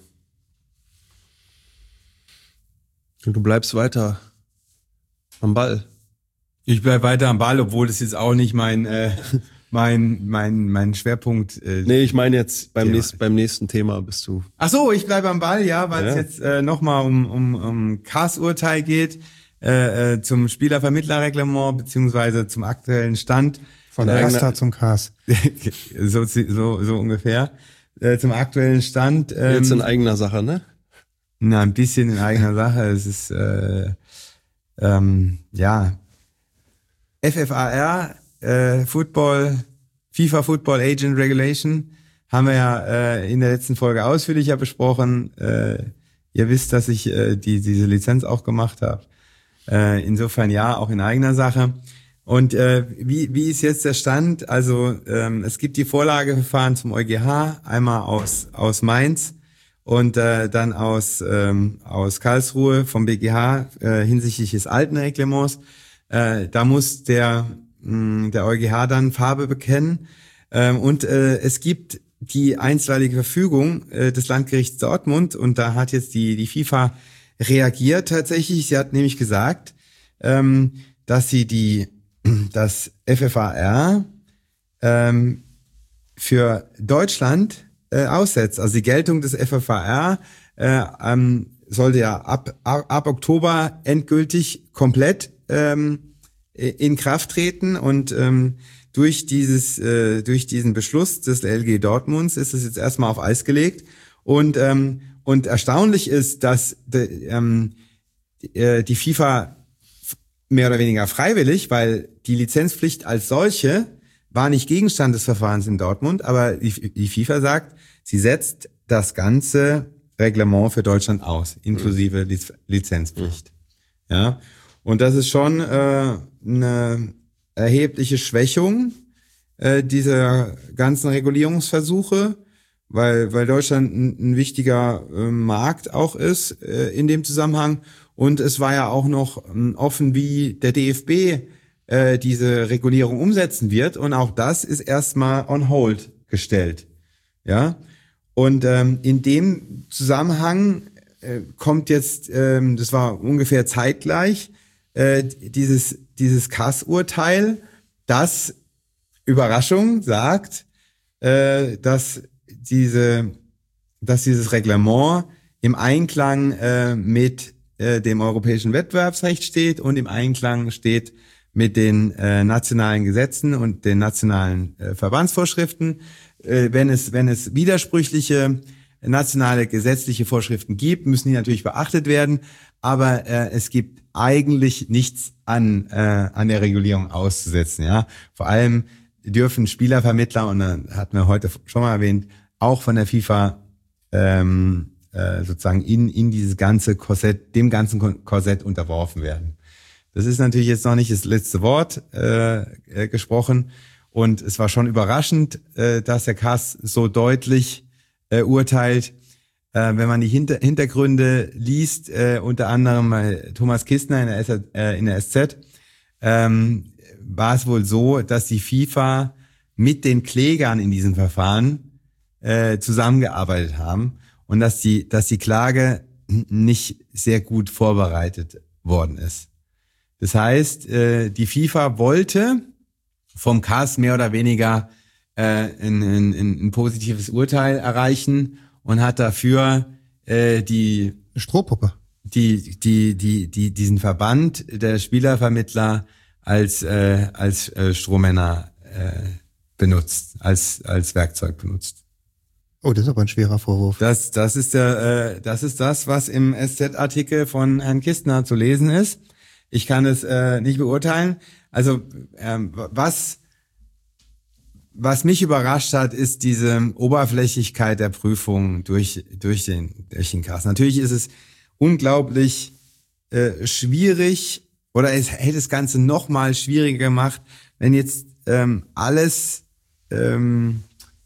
Und du bleibst weiter am Ball. Ich bleib weiter am Ball, obwohl das jetzt auch nicht mein äh, mein mein mein Schwerpunkt. Äh, nee, ich meine jetzt beim nächsten beim nächsten Thema bist du. Ach so, ich bleibe am Ball, ja, weil ja. es jetzt äh, nochmal um um um K A S-Urteil geht, äh, äh, zum Spielervermittlerreglement beziehungsweise zum aktuellen Stand. Von der Erster zum K A S. so so so ungefähr äh, zum aktuellen Stand. Ähm, jetzt in eigener Sache, ne? Na, ein bisschen in eigener Sache. Es ist äh, ähm, ja F F A R. Äh, Football, FIFA Football Agent Regulation haben wir ja äh, in der letzten Folge ausführlicher besprochen. Äh, ihr wisst, dass ich äh, die diese Lizenz auch gemacht habe. Äh, insofern ja, auch in eigener Sache. Und äh, wie wie ist jetzt der Stand? Also ähm, es gibt die Vorlageverfahren zum EuGH, einmal aus aus Mainz und äh, dann aus ähm, aus Karlsruhe vom B G H äh, hinsichtlich des alten Reglements. Äh, da muss der der EuGH dann Farbe bekennen. Und es gibt die einstweilige Verfügung des Landgerichts Dortmund und da hat jetzt die, die FIFA reagiert tatsächlich. Sie hat nämlich gesagt, dass sie die, das F F A R für Deutschland aussetzt. Also die Geltung des F F A R sollte ja ab, ab, ab Oktober endgültig komplett in Kraft treten und ähm, durch dieses äh, durch diesen Beschluss des L G Dortmunds ist es jetzt erstmal auf Eis gelegt und ähm, und erstaunlich ist, dass de, ähm, die, äh, die FIFA mehr oder weniger freiwillig, weil die Lizenzpflicht als solche war nicht Gegenstand des Verfahrens in Dortmund, aber die, die FIFA sagt, sie setzt das ganze Reglement für Deutschland aus, inklusive Liz- Lizenzpflicht. Ja. Und das ist schon äh, eine erhebliche Schwächung äh, dieser ganzen Regulierungsversuche, weil weil Deutschland ein, ein wichtiger äh, Markt auch ist äh, in dem Zusammenhang. Und es war ja auch noch äh, offen, wie der D F B äh, diese Regulierung umsetzen wird. Und auch das ist erstmal on hold gestellt. Ja. Und ähm, in dem Zusammenhang äh, kommt jetzt, ähm, das war ungefähr zeitgleich, äh, dieses dieses K A S-Urteil, das Überraschung sagt, äh, dass diese, dass dieses Reglement im Einklang äh, mit äh, dem europäischen Wettbewerbsrecht steht und im Einklang steht mit den äh, nationalen Gesetzen und den nationalen äh, Verbandsvorschriften. Äh, wenn es wenn es widersprüchliche nationale gesetzliche Vorschriften gibt, müssen die natürlich beachtet werden. Aber äh, es gibt eigentlich nichts an äh, an der Regulierung auszusetzen. Ja, vor allem dürfen Spielervermittler, und dann hatten wir heute schon mal erwähnt, auch von der FIFA ähm, äh, sozusagen in in dieses ganze Korsett, dem ganzen Korsett unterworfen werden. Das ist natürlich jetzt noch nicht das letzte Wort äh, äh, gesprochen, und es war schon überraschend, äh, dass der K A S so deutlich äh, urteilt. Äh, wenn man die Hinter- Hintergründe liest, äh, unter anderem äh, Thomas Kistner in der, S- äh, in der S Z, ähm, war es wohl so, dass die FIFA mit den Klägern in diesem Verfahren äh, zusammengearbeitet haben und dass die, dass die Klage nicht sehr gut vorbereitet worden ist. Das heißt, äh, die FIFA wollte vom K A S mehr oder weniger äh, ein, ein, ein positives Urteil erreichen und hat dafür äh, die Strohpuppe, die die die die diesen Verband der Spielervermittler als äh, als äh, Strohmänner äh, benutzt, als als Werkzeug benutzt. Oh, das ist aber ein schwerer Vorwurf. Das das ist der äh, das ist das, was im S Z-Artikel von Herrn Kistner zu lesen ist. Ich kann es äh, nicht beurteilen. Also ähm, was was mich überrascht hat, ist diese Oberflächlichkeit der Prüfung durch durch den durch den K A S. Natürlich ist es unglaublich äh, schwierig, oder es hätte das Ganze noch mal schwieriger gemacht, wenn jetzt ähm, alles, ähm,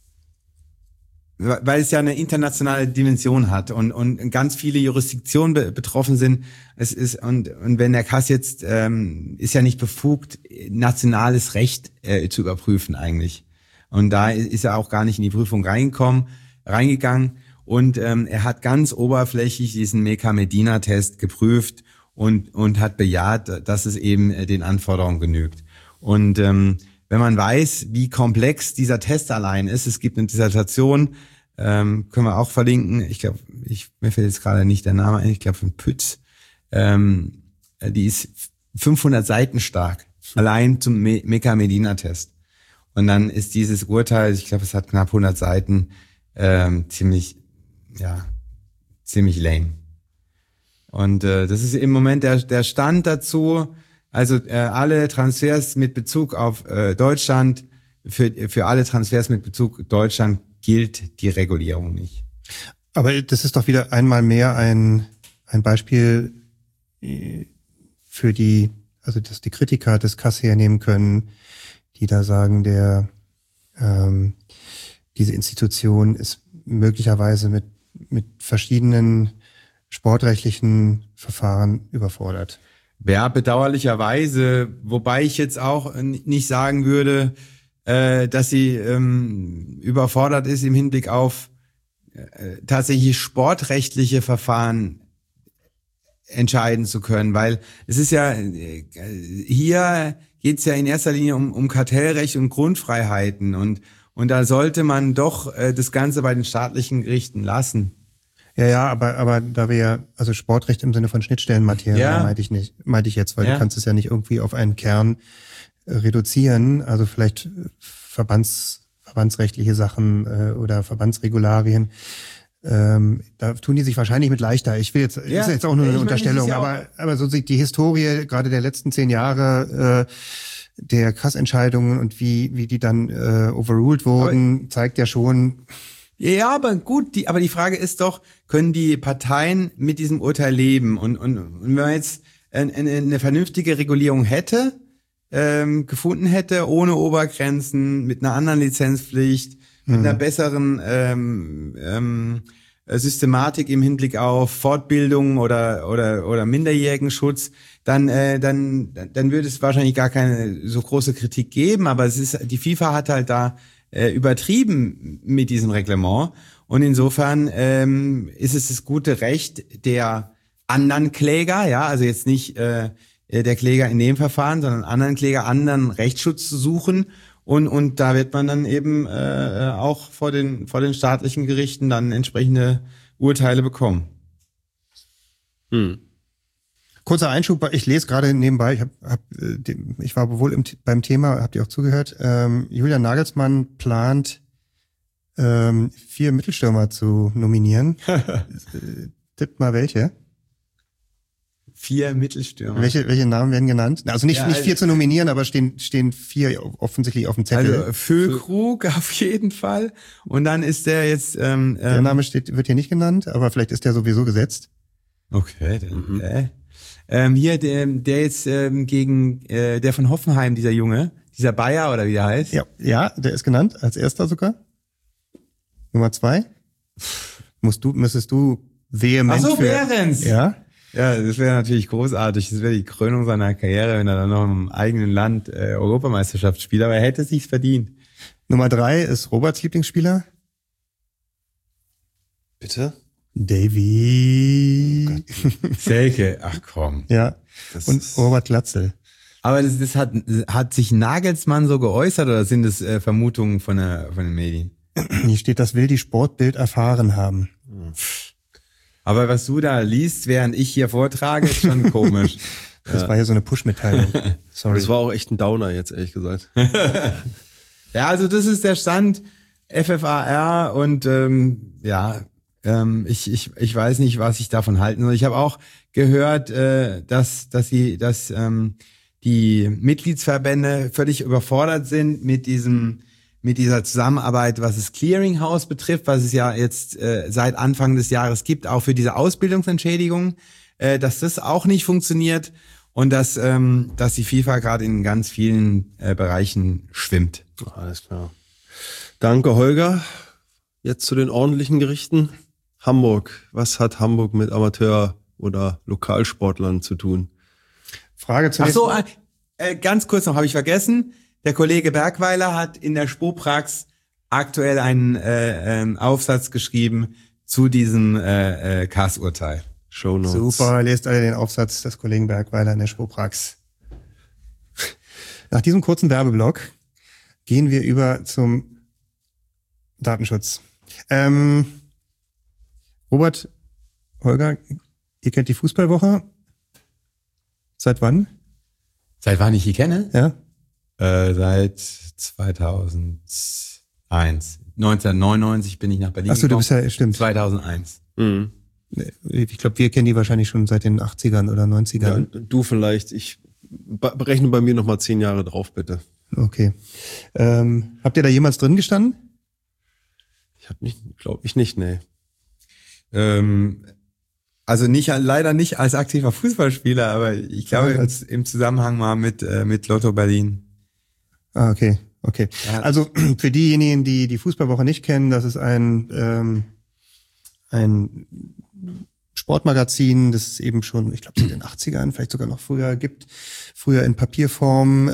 weil es ja eine internationale Dimension hat und und ganz viele Jurisdiktionen be- betroffen sind. Es ist und und wenn der K A S jetzt ähm, ist ja nicht befugt, nationales Recht äh, zu überprüfen eigentlich. Und da ist er auch gar nicht in die Prüfung reingekommen, reingegangen. Und ähm, er hat ganz oberflächlich diesen Mecca-Medina-Test geprüft und und hat bejaht, dass es eben den Anforderungen genügt. Und ähm, wenn man weiß, wie komplex dieser Test allein ist, es gibt eine Dissertation, ähm, können wir auch verlinken. Ich glaube, ich mir fällt jetzt gerade nicht der Name ein. Ich glaube von Pütz. Ähm, die ist fünfhundert Seiten stark, allein zum Me- Mecca-Medina-Test. Und dann ist dieses Urteil, ich glaube, es hat knapp hundert Seiten, ähm, ziemlich, ja, ziemlich lame. Und äh, das ist im Moment der der Stand dazu. Also äh, alle Transfers mit Bezug auf äh, Deutschland, für für alle Transfers mit Bezug auf Deutschland gilt die Regulierung nicht. Aber das ist doch wieder einmal mehr ein ein Beispiel für die, also dass die Kritiker des K A S hernehmen können, die da sagen, der ähm, diese Institution ist möglicherweise mit mit verschiedenen sportrechtlichen Verfahren überfordert. Ja, bedauerlicherweise, wobei ich jetzt auch nicht sagen würde, äh, dass sie ähm, überfordert ist im Hinblick auf äh, tatsächlich sportrechtliche Verfahren entscheiden zu können, weil es ist ja, äh, hier geht es ja in erster Linie um, um Kartellrecht und Grundfreiheiten, und und da sollte man doch äh, das Ganze bei den staatlichen Gerichten lassen. Ja, ja, aber aber da wir ja, also Sportrecht im Sinne von Schnittstellenmaterie, ja. meinte ich nicht, meinte ich jetzt, weil ja. du kannst es ja nicht irgendwie auf einen Kern äh, reduzieren, also vielleicht Verbands, verbandsrechtliche Sachen äh, oder Verbandsregularien. Ähm, da tun die sich wahrscheinlich mit leichter. Ich will jetzt, Ja, ist jetzt auch nur eine ich meine, Unterstellung, das ist ja aber aber so sieht die Historie gerade der letzten zehn Jahre äh, der K A S-Entscheidungen und wie wie die dann äh, overruled wurden, aber zeigt ja schon. Ja, aber gut, die, aber die Frage ist doch, können die Parteien mit diesem Urteil leben? Und, und, und wenn man jetzt eine, eine vernünftige Regulierung hätte, ähm, gefunden hätte, ohne Obergrenzen, mit einer anderen Lizenzpflicht, mit mhm. einer besseren ähm, ähm, Systematik im Hinblick auf Fortbildung oder oder oder Minderjährigenschutz, dann äh, dann dann würde es wahrscheinlich gar keine so große Kritik geben, aber es ist, die FIFA hat halt da äh, übertrieben mit diesem Reglement und insofern ähm, ist es das gute Recht der anderen Kläger, ja, also jetzt nicht äh, der Kläger in dem Verfahren, sondern anderen Kläger anderen Rechtsschutz zu suchen. Und und da wird man dann eben äh, auch vor den vor den staatlichen Gerichten dann entsprechende Urteile bekommen. Hm. Kurzer Einschub, ich lese gerade nebenbei, ich hab, hab, ich war wohl im, beim Thema, habt ihr auch zugehört, ähm, Julian Nagelsmann plant, ähm, vier Mittelstürmer zu nominieren. Tippt mal welche. Vier Mittelstürmer. Welche, welche Namen werden genannt? Also nicht, ja, nicht vier zu nominieren, aber stehen, stehen vier offensichtlich auf dem Zettel. Also Füllkrug auf jeden Fall. Und dann ist der jetzt, ähm, der Name steht, wird hier nicht genannt, aber vielleicht ist der sowieso gesetzt. Okay, dann, mhm. äh. ähm, hier, der, der jetzt, ähm, gegen, äh, der von Hoffenheim, dieser Junge, dieser Bayer oder wie der heißt. Ja, ja, der ist genannt, als erster sogar. Nummer zwei. Musst du, müsstest du vehement Ach so, für, Behrens. Ja. Ja, das wäre natürlich großartig. Das wäre die Krönung seiner Karriere, wenn er dann noch im eigenen Land äh, Europameisterschaft spielt. Aber er hätte es sich verdient. Nummer drei ist Roberts Lieblingsspieler. Bitte? Davy. Selke. Ach komm. Ja. Das und Robert Glatzel. Aber das, das hat, hat sich Nagelsmann so geäußert oder sind es äh, Vermutungen von, der, von den Medien? Hier steht, das will die Sportbild erfahren haben. Hm. Aber was du da liest, während ich hier vortrage, ist schon komisch. Das ja. war ja so eine Push-Mitteilung. Sorry. Das war auch echt ein Downer jetzt, ehrlich gesagt. Ja, also das ist der Stand F F A R und ähm, ja, ähm, ich ich ich weiß nicht, was ich davon halten soll. Ich habe auch gehört, äh, dass dass sie dass ähm, die Mitgliedsverbände völlig überfordert sind mit diesem mit dieser Zusammenarbeit, was das Clearinghouse betrifft, was es ja jetzt äh, seit Anfang des Jahres gibt, auch für diese Ausbildungsentschädigung, äh, dass das auch nicht funktioniert und dass ähm, dass die FIFA gerade in ganz vielen äh, Bereichen schwimmt. Alles klar. Danke, Holger. Jetzt zu den ordentlichen Gerichten. Hamburg. Was hat Hamburg mit Amateur- oder Lokalsportlern zu tun? Frage zunächst. Ach so, äh, ganz kurz noch, habe ich vergessen. Der Kollege Bergweiler hat in der Spoprax aktuell einen äh, äh, Aufsatz geschrieben zu diesem äh, äh, K A S-Urteil. Shownotes. Super, lest alle den Aufsatz des Kollegen Bergweiler in der Spoprax. Nach diesem kurzen Werbeblock gehen wir über zum Datenschutz. Ähm, Robert, Holger, ihr kennt die Fußballwoche. Seit wann? Seit wann ich die kenne? Ja. Äh, seit zweitausendeins. neunzehnhundertneunundneunzig bin ich nach Berlin Ach so, du bist ja, stimmt. zweitausendeins. Mhm. Ich glaube, wir kennen die wahrscheinlich schon seit den achtzigern oder neunzigern. Ja, du vielleicht. Ich berechne bei mir nochmal zehn Jahre drauf, bitte. Okay. Ähm, habt ihr da jemals drin gestanden? Ich habe nicht, glaube ich nicht, nee. Ähm, also nicht, leider nicht als aktiver Fußballspieler, aber ich glaube ja, als, im Zusammenhang mal mit äh, mit Lotto Berlin. Ah, okay, okay. Ja. Also für diejenigen, die die Fußballwoche nicht kennen, das ist ein ähm, ein Sportmagazin, das es eben schon, ich glaube, seit den achtzigern, vielleicht sogar noch früher gibt, früher in Papierform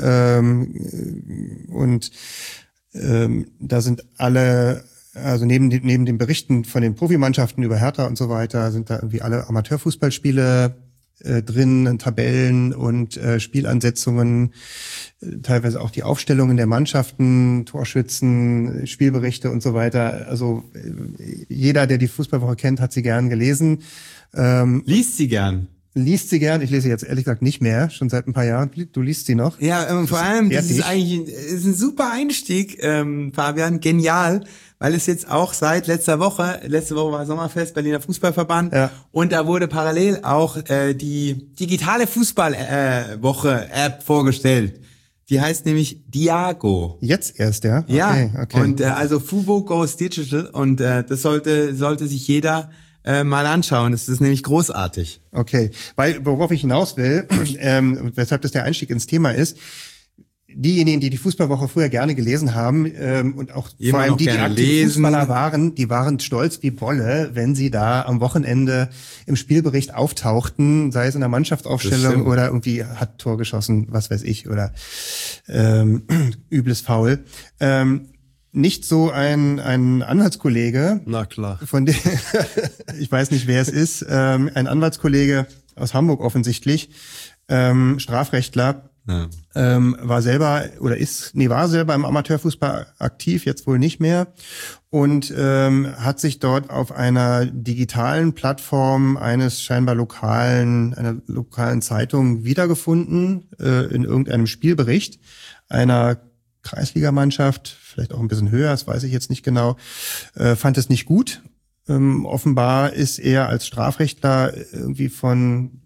ähm, und ähm, da sind alle, also neben den, neben den Berichten von den Profimannschaften über Hertha und so weiter, sind da irgendwie alle Amateurfußballspiele äh, drin, Tabellen und äh, Spielansetzungen, äh, teilweise auch die Aufstellungen der Mannschaften, Torschützen, Spielberichte und so weiter. Also äh, jeder, der die Fußballwoche kennt, hat sie gern gelesen. Ähm, Liest sie gern? Liest sie gern. Ich lese jetzt ehrlich gesagt nicht mehr, schon seit ein paar Jahren. Du liest sie noch? Ja, ähm, vor allem, das ist eigentlich ein, ist ein super Einstieg, ähm, Fabian, genial, weil es jetzt auch seit letzter Woche, letzte Woche war Sommerfest, Berliner Fußballverband, ja. Und da wurde parallel auch äh, die digitale Fußballwoche-App äh, vorgestellt. Die heißt nämlich Diago. Jetzt erst, ja? Okay, ja, okay. Und äh, also Fubo goes digital und äh, das sollte sollte sich jeder äh, mal anschauen. Das ist nämlich großartig. Okay, weil worauf ich hinaus will, ähm, weshalb das der Einstieg ins Thema ist, diejenigen, die die Fußballwoche früher gerne gelesen haben ähm, und auch Immer vor allem noch die, die gerne aktiv lesen. Fußballer waren, die waren stolz wie Bolle, wenn sie da am Wochenende im Spielbericht auftauchten, sei es in der Mannschaftsaufstellung oder irgendwie hat Tor geschossen, was weiß ich, oder ähm, übles Foul. Ähm, nicht so ein ein Anwaltskollege. Na klar. Von dem ich weiß nicht, wer es ist. Ähm, ein Anwaltskollege aus Hamburg offensichtlich, ähm, Strafrechtler. Ja. Ähm, war selber oder ist, nee, war selber im Amateurfußball aktiv, jetzt wohl nicht mehr und ähm, hat sich dort auf einer digitalen Plattform eines scheinbar lokalen, einer lokalen Zeitung wiedergefunden, äh, in irgendeinem Spielbericht einer Kreisligamannschaft, vielleicht auch ein bisschen höher, das weiß ich jetzt nicht genau, äh, fand es nicht gut. Ähm, offenbar ist er als Strafrechtler irgendwie von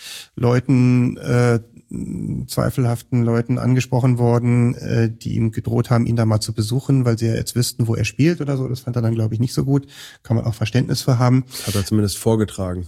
Leuten, äh, zweifelhaften Leuten angesprochen worden, äh, die ihm gedroht haben, ihn da mal zu besuchen, weil sie ja jetzt wüssten, wo er spielt oder so. Das fand er dann, glaube ich, nicht so gut. Kann man auch Verständnis für haben. Hat er zumindest vorgetragen.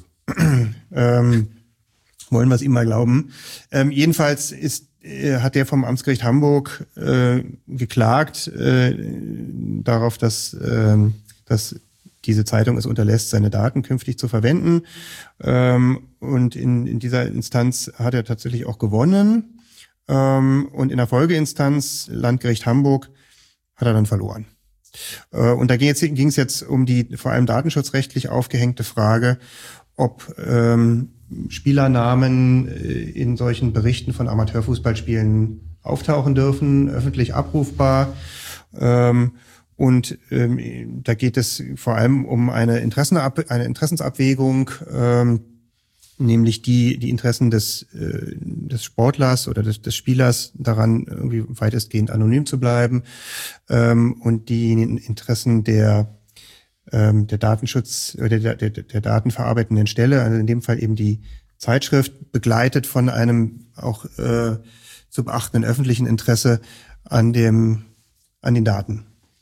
ähm, wollen wir es ihm mal glauben. Ähm, jedenfalls ist äh, hat er vom Amtsgericht Hamburg äh, geklagt äh, darauf, dass, äh, dass diese Zeitung es unterlässt, seine Daten künftig zu verwenden. Ähm, und in, in dieser Instanz hat er tatsächlich auch gewonnen. Ähm, und in der Folgeinstanz, Landgericht Hamburg, hat er dann verloren. Äh, und da ging es ging es jetzt um die vor allem datenschutzrechtlich aufgehängte Frage, ob ähm, Spielernamen in solchen Berichten von Amateurfußballspielen auftauchen dürfen, öffentlich abrufbar. Ähm, Und ähm, da geht es vor allem um eine, Interessenab eine Interessensabwägung, ähm, nämlich die die Interessen des äh, des Sportlers oder des, des Spielers daran, irgendwie weitestgehend anonym zu bleiben, ähm, und die Interessen der ähm, der Datenschutz oder der, der der datenverarbeitenden Stelle, also in dem Fall eben die Zeitschrift, begleitet von einem auch äh, zu beachtenden öffentlichen Interesse an dem an den Daten.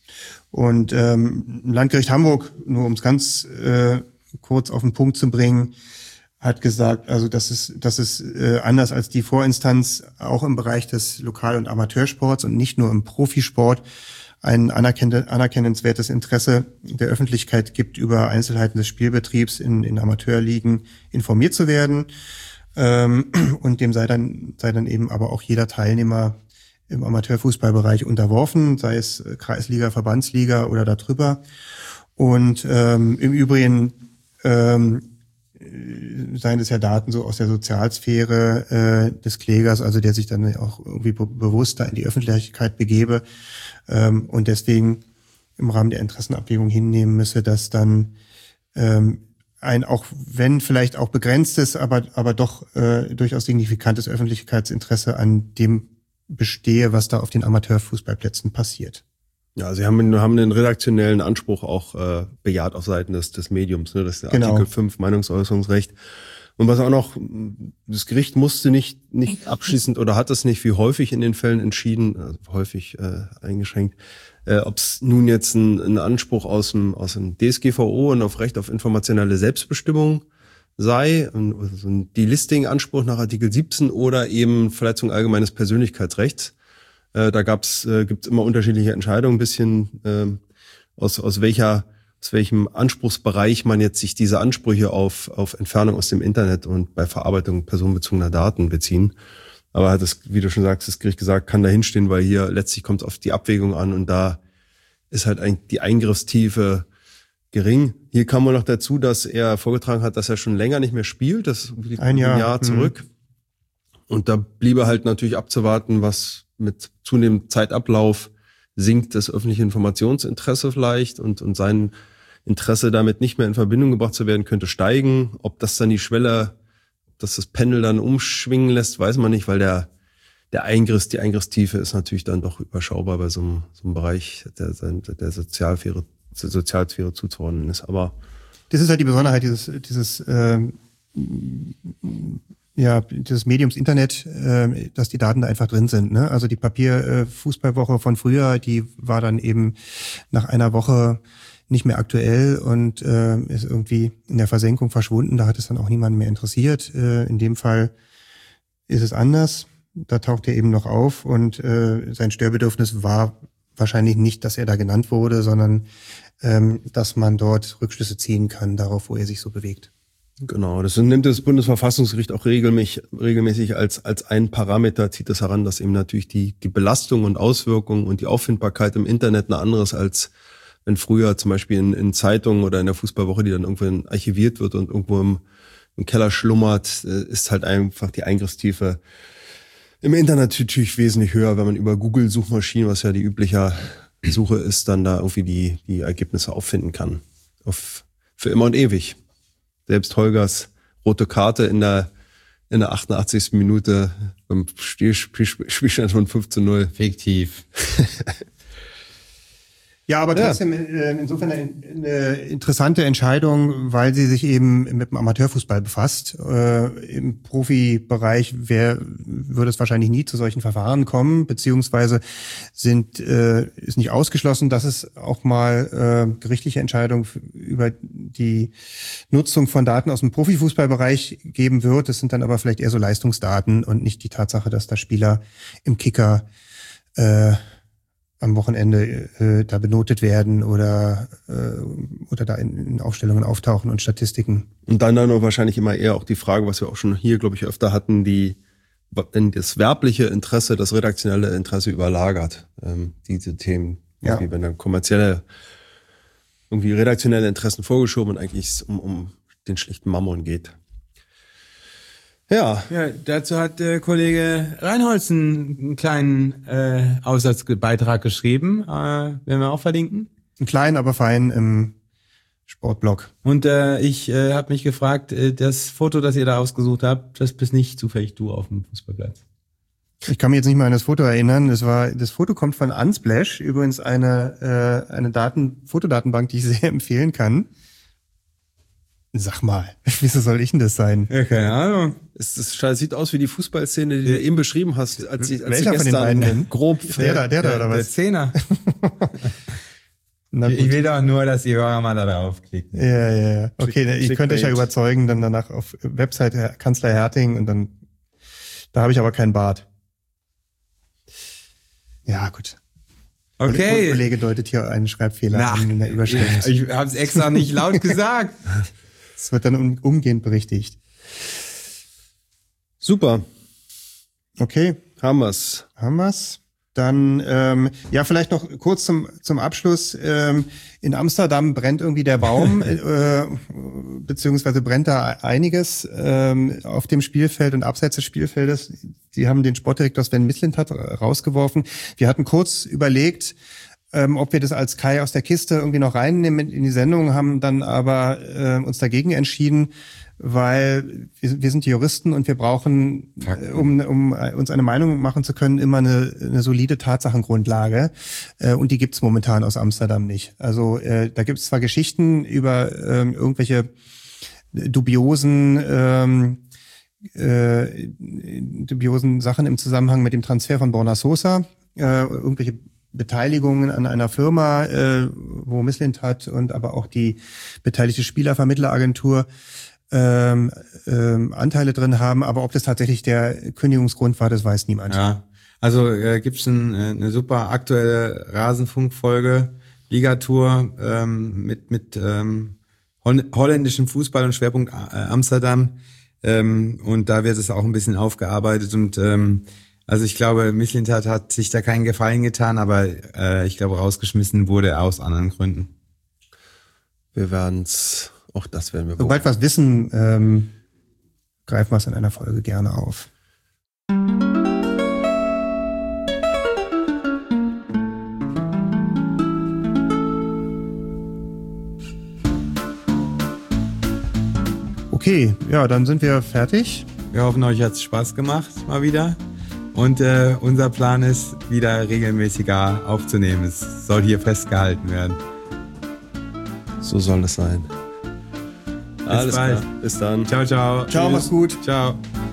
Und ähm, Landgericht Hamburg, nur um es ganz äh, kurz auf den Punkt zu bringen, hat gesagt, also dass es, dass es äh, anders als die Vorinstanz auch im Bereich des Lokal- und Amateursports und nicht nur im Profisport ein anerkenn- anerkennenswertes Interesse der Öffentlichkeit gibt, über Einzelheiten des Spielbetriebs in, in Amateurligen informiert zu werden. Ähm, und dem sei dann, sei dann eben aber auch jeder Teilnehmer im Amateurfußballbereich unterworfen, sei es Kreisliga, Verbandsliga oder darüber. Und ähm, im Übrigen ähm, seien es ja Daten so aus der Sozialsphäre äh, des Klägers, also der sich dann auch irgendwie be- bewusst da in die Öffentlichkeit begebe ähm, und deswegen im Rahmen der Interessenabwägung hinnehmen müsse, dass dann ähm, ein, auch wenn vielleicht auch begrenztes, aber aber doch äh, durchaus signifikantes Öffentlichkeitsinteresse an dem bestehe, was da auf den Amateurfußballplätzen passiert. Ja, Sie haben, haben den redaktionellen Anspruch auch äh, bejaht auf Seiten des, des Mediums, ne? Das ist der Genau. Artikel fünf Meinungsäußerungsrecht. Und was auch noch, das Gericht musste nicht nicht abschließend oder hat es nicht wie häufig in den Fällen entschieden, also häufig äh, eingeschränkt, äh, ob es nun jetzt ein, ein Anspruch aus dem aus dem D S G V O und auf Recht auf informationelle Selbstbestimmung sei, also ein Delisting-Anspruch nach Artikel siebzehn oder eben Verletzung allgemeines Persönlichkeitsrechts. Äh, da gab's äh, gibt's immer unterschiedliche Entscheidungen, ein bisschen äh, aus aus welcher aus welchem Anspruchsbereich man jetzt sich diese Ansprüche auf auf Entfernung aus dem Internet und bei Verarbeitung personenbezogener Daten beziehen. Aber hat das, wie du schon sagst, das Gericht gesagt, kann da hinstehen, weil hier letztlich kommt es auf die Abwägung an und da ist halt eigentlich die Eingriffstiefe gering. Hier kam man noch dazu, dass er vorgetragen hat, dass er schon länger nicht mehr spielt. Das liegt ein Jahr, ein Jahr zurück. Mhm. Und da bliebe halt natürlich abzuwarten, was mit zunehmendem Zeitablauf sinkt das öffentliche Informationsinteresse vielleicht und, und sein Interesse damit nicht mehr in Verbindung gebracht zu werden, könnte steigen. Ob das dann die Schwelle, dass das Pendel dann umschwingen lässt, weiß man nicht, weil der, der Eingriff, die Eingriffstiefe ist natürlich dann doch überschaubar bei so einem, so einem Bereich der, der Sozialsphäre, der Sozialsphäre zuzuordnen ist. Aber das ist halt die Besonderheit dieses, dieses, ähm, ja, dieses Mediums Internet, äh, dass die Daten da einfach drin sind. Ne? Also die Papier-Fußballwoche von früher, die war dann eben nach einer Woche nicht mehr aktuell und äh, ist irgendwie in der Versenkung verschwunden. Da hat es dann auch niemanden mehr interessiert. Äh, in dem Fall ist es anders. da taucht er eben noch auf und äh, sein Störbedürfnis war wahrscheinlich nicht, dass er da genannt wurde, sondern ähm, dass man dort Rückschlüsse ziehen kann darauf, wo er sich so bewegt. Genau, das nimmt das Bundesverfassungsgericht auch regelmäßig, regelmäßig als, als einen Parameter, zieht es heran, dass eben natürlich die, die Belastung und Auswirkungen und die Auffindbarkeit im Internet eine andere ist, als wenn früher zum Beispiel in, in Zeitungen oder in der Fußballwoche, die dann irgendwann archiviert wird und irgendwo im, im Keller schlummert, ist halt einfach die Eingriffstiefe im Internet natürlich wesentlich höher, wenn man über Google-Suchmaschinen, was ja die übliche Suche ist, dann da irgendwie die, die Ergebnisse auffinden kann. Auf, für immer und ewig. Selbst Holgers rote Karte in der, in der achtundachtzigsten Minute beim Spielstand von fünf zu null. Fiktiv. Ja, aber trotzdem ja. insofern eine, eine interessante Entscheidung, weil sie sich eben mit dem Amateurfußball befasst. Äh, Im Profibereich wär, würde es wahrscheinlich nie zu solchen Verfahren kommen, beziehungsweise sind äh, ist nicht ausgeschlossen, dass es auch mal äh, gerichtliche Entscheidungen über die Nutzung von Daten aus dem Profifußballbereich geben wird. Das sind dann aber vielleicht eher so Leistungsdaten und nicht die Tatsache, dass da Spieler im Kicker äh, am Wochenende äh, da benotet werden oder äh, oder da in, in Aufstellungen auftauchen und Statistiken. Und dann dann wahrscheinlich immer eher auch die Frage, was wir auch schon hier, glaube ich, öfter hatten, die wenn das werbliche Interesse das redaktionelle Interesse überlagert, ähm, diese Themen, ja. wenn dann kommerzielle, irgendwie redaktionelle Interessen vorgeschoben und eigentlich es um, um den schlichten Mammon geht. Ja. Ja, dazu hat der Kollege Reinholzen einen kleinen äh, Aufsatzbeitrag geschrieben, äh, werden wir auch verlinken. Ein klein, aber fein im Sportblog. Und äh, ich äh, habe mich gefragt, äh, das Foto, das ihr da ausgesucht habt, das bist nicht zufällig du auf dem Fußballplatz. Ich kann mich jetzt nicht mal an das Foto erinnern. Das war, das Foto kommt von Unsplash, übrigens eine äh, eine Daten, Fotodatenbank, die ich sehr empfehlen kann. Sag mal, wieso soll ich denn das sein? Ja, keine Ahnung. Es, es sieht aus wie die Fußballszene, die du eben beschrieben hast, als sie, als Welcher sie von den beiden denn? grob. Der da, der da, oder was? Der Zehner. Ich will doch nur, dass die Hörer mal da draufklicken. Ja, ja, ja. Okay, Click, ich könnte euch ja überzeugen, dann danach auf Website Kanzler Herting und dann, da habe ich aber keinen Bart. Ja, gut. Okay. Der Kollege deutet hier einen Schreibfehler Na, an in der Überschrift. Ich habe es extra nicht laut gesagt. Es wird dann um, umgehend berichtigt. Super. Okay. Haben wir's. Haben wir's. Dann, ähm, ja, vielleicht noch kurz zum zum Abschluss. Ähm, in Amsterdam brennt irgendwie der Baum, äh, beziehungsweise brennt da einiges ähm, auf dem Spielfeld und abseits des Spielfeldes. Die haben den Sportdirektor Sven Mislintat rausgeworfen. Wir hatten kurz überlegt, ähm, ob wir das als Kai aus der Kiste irgendwie noch reinnehmen in die Sendung, haben dann aber äh, uns dagegen entschieden, weil wir, wir sind Juristen und wir brauchen, äh, um, um uns eine Meinung machen zu können, immer eine, eine solide Tatsachengrundlage. Äh, und die gibt's momentan aus Amsterdam nicht. Also äh, da gibt's zwar Geschichten über ähm, irgendwelche dubiosen ähm, äh, dubiosen Sachen im Zusammenhang mit dem Transfer von Borna Sosa, äh, irgendwelche Beteiligungen an einer Firma, äh, wo Mislintat und aber auch die beteiligte Spielervermittleragentur ähm, ähm, Anteile drin haben. Aber ob das tatsächlich der Kündigungsgrund war, das weiß niemand. Ja, also äh, gibt's ein, eine super aktuelle Rasenfunkfolge, Ligatour ähm, mit mit ähm, holländischem Fußball und Schwerpunkt äh, Amsterdam. Ähm, und da wird es auch ein bisschen aufgearbeitet und ähm, also ich glaube, Mislintat hat sich da keinen Gefallen getan, aber äh, ich glaube, rausgeschmissen wurde er aus anderen Gründen. Wir werden's, auch das werden wir Sobald wir es wissen, ähm, greifen wir es in einer Folge gerne auf. Okay, ja, dann sind wir fertig. Wir hoffen, euch hat's Spaß gemacht, mal wieder. Und äh, unser Plan ist, wieder regelmäßiger aufzunehmen. Es soll hier festgehalten werden. So soll es sein. Bis Alles bald. Klar. Bis dann. Ciao, ciao. Ciao, mach's gut. Ciao.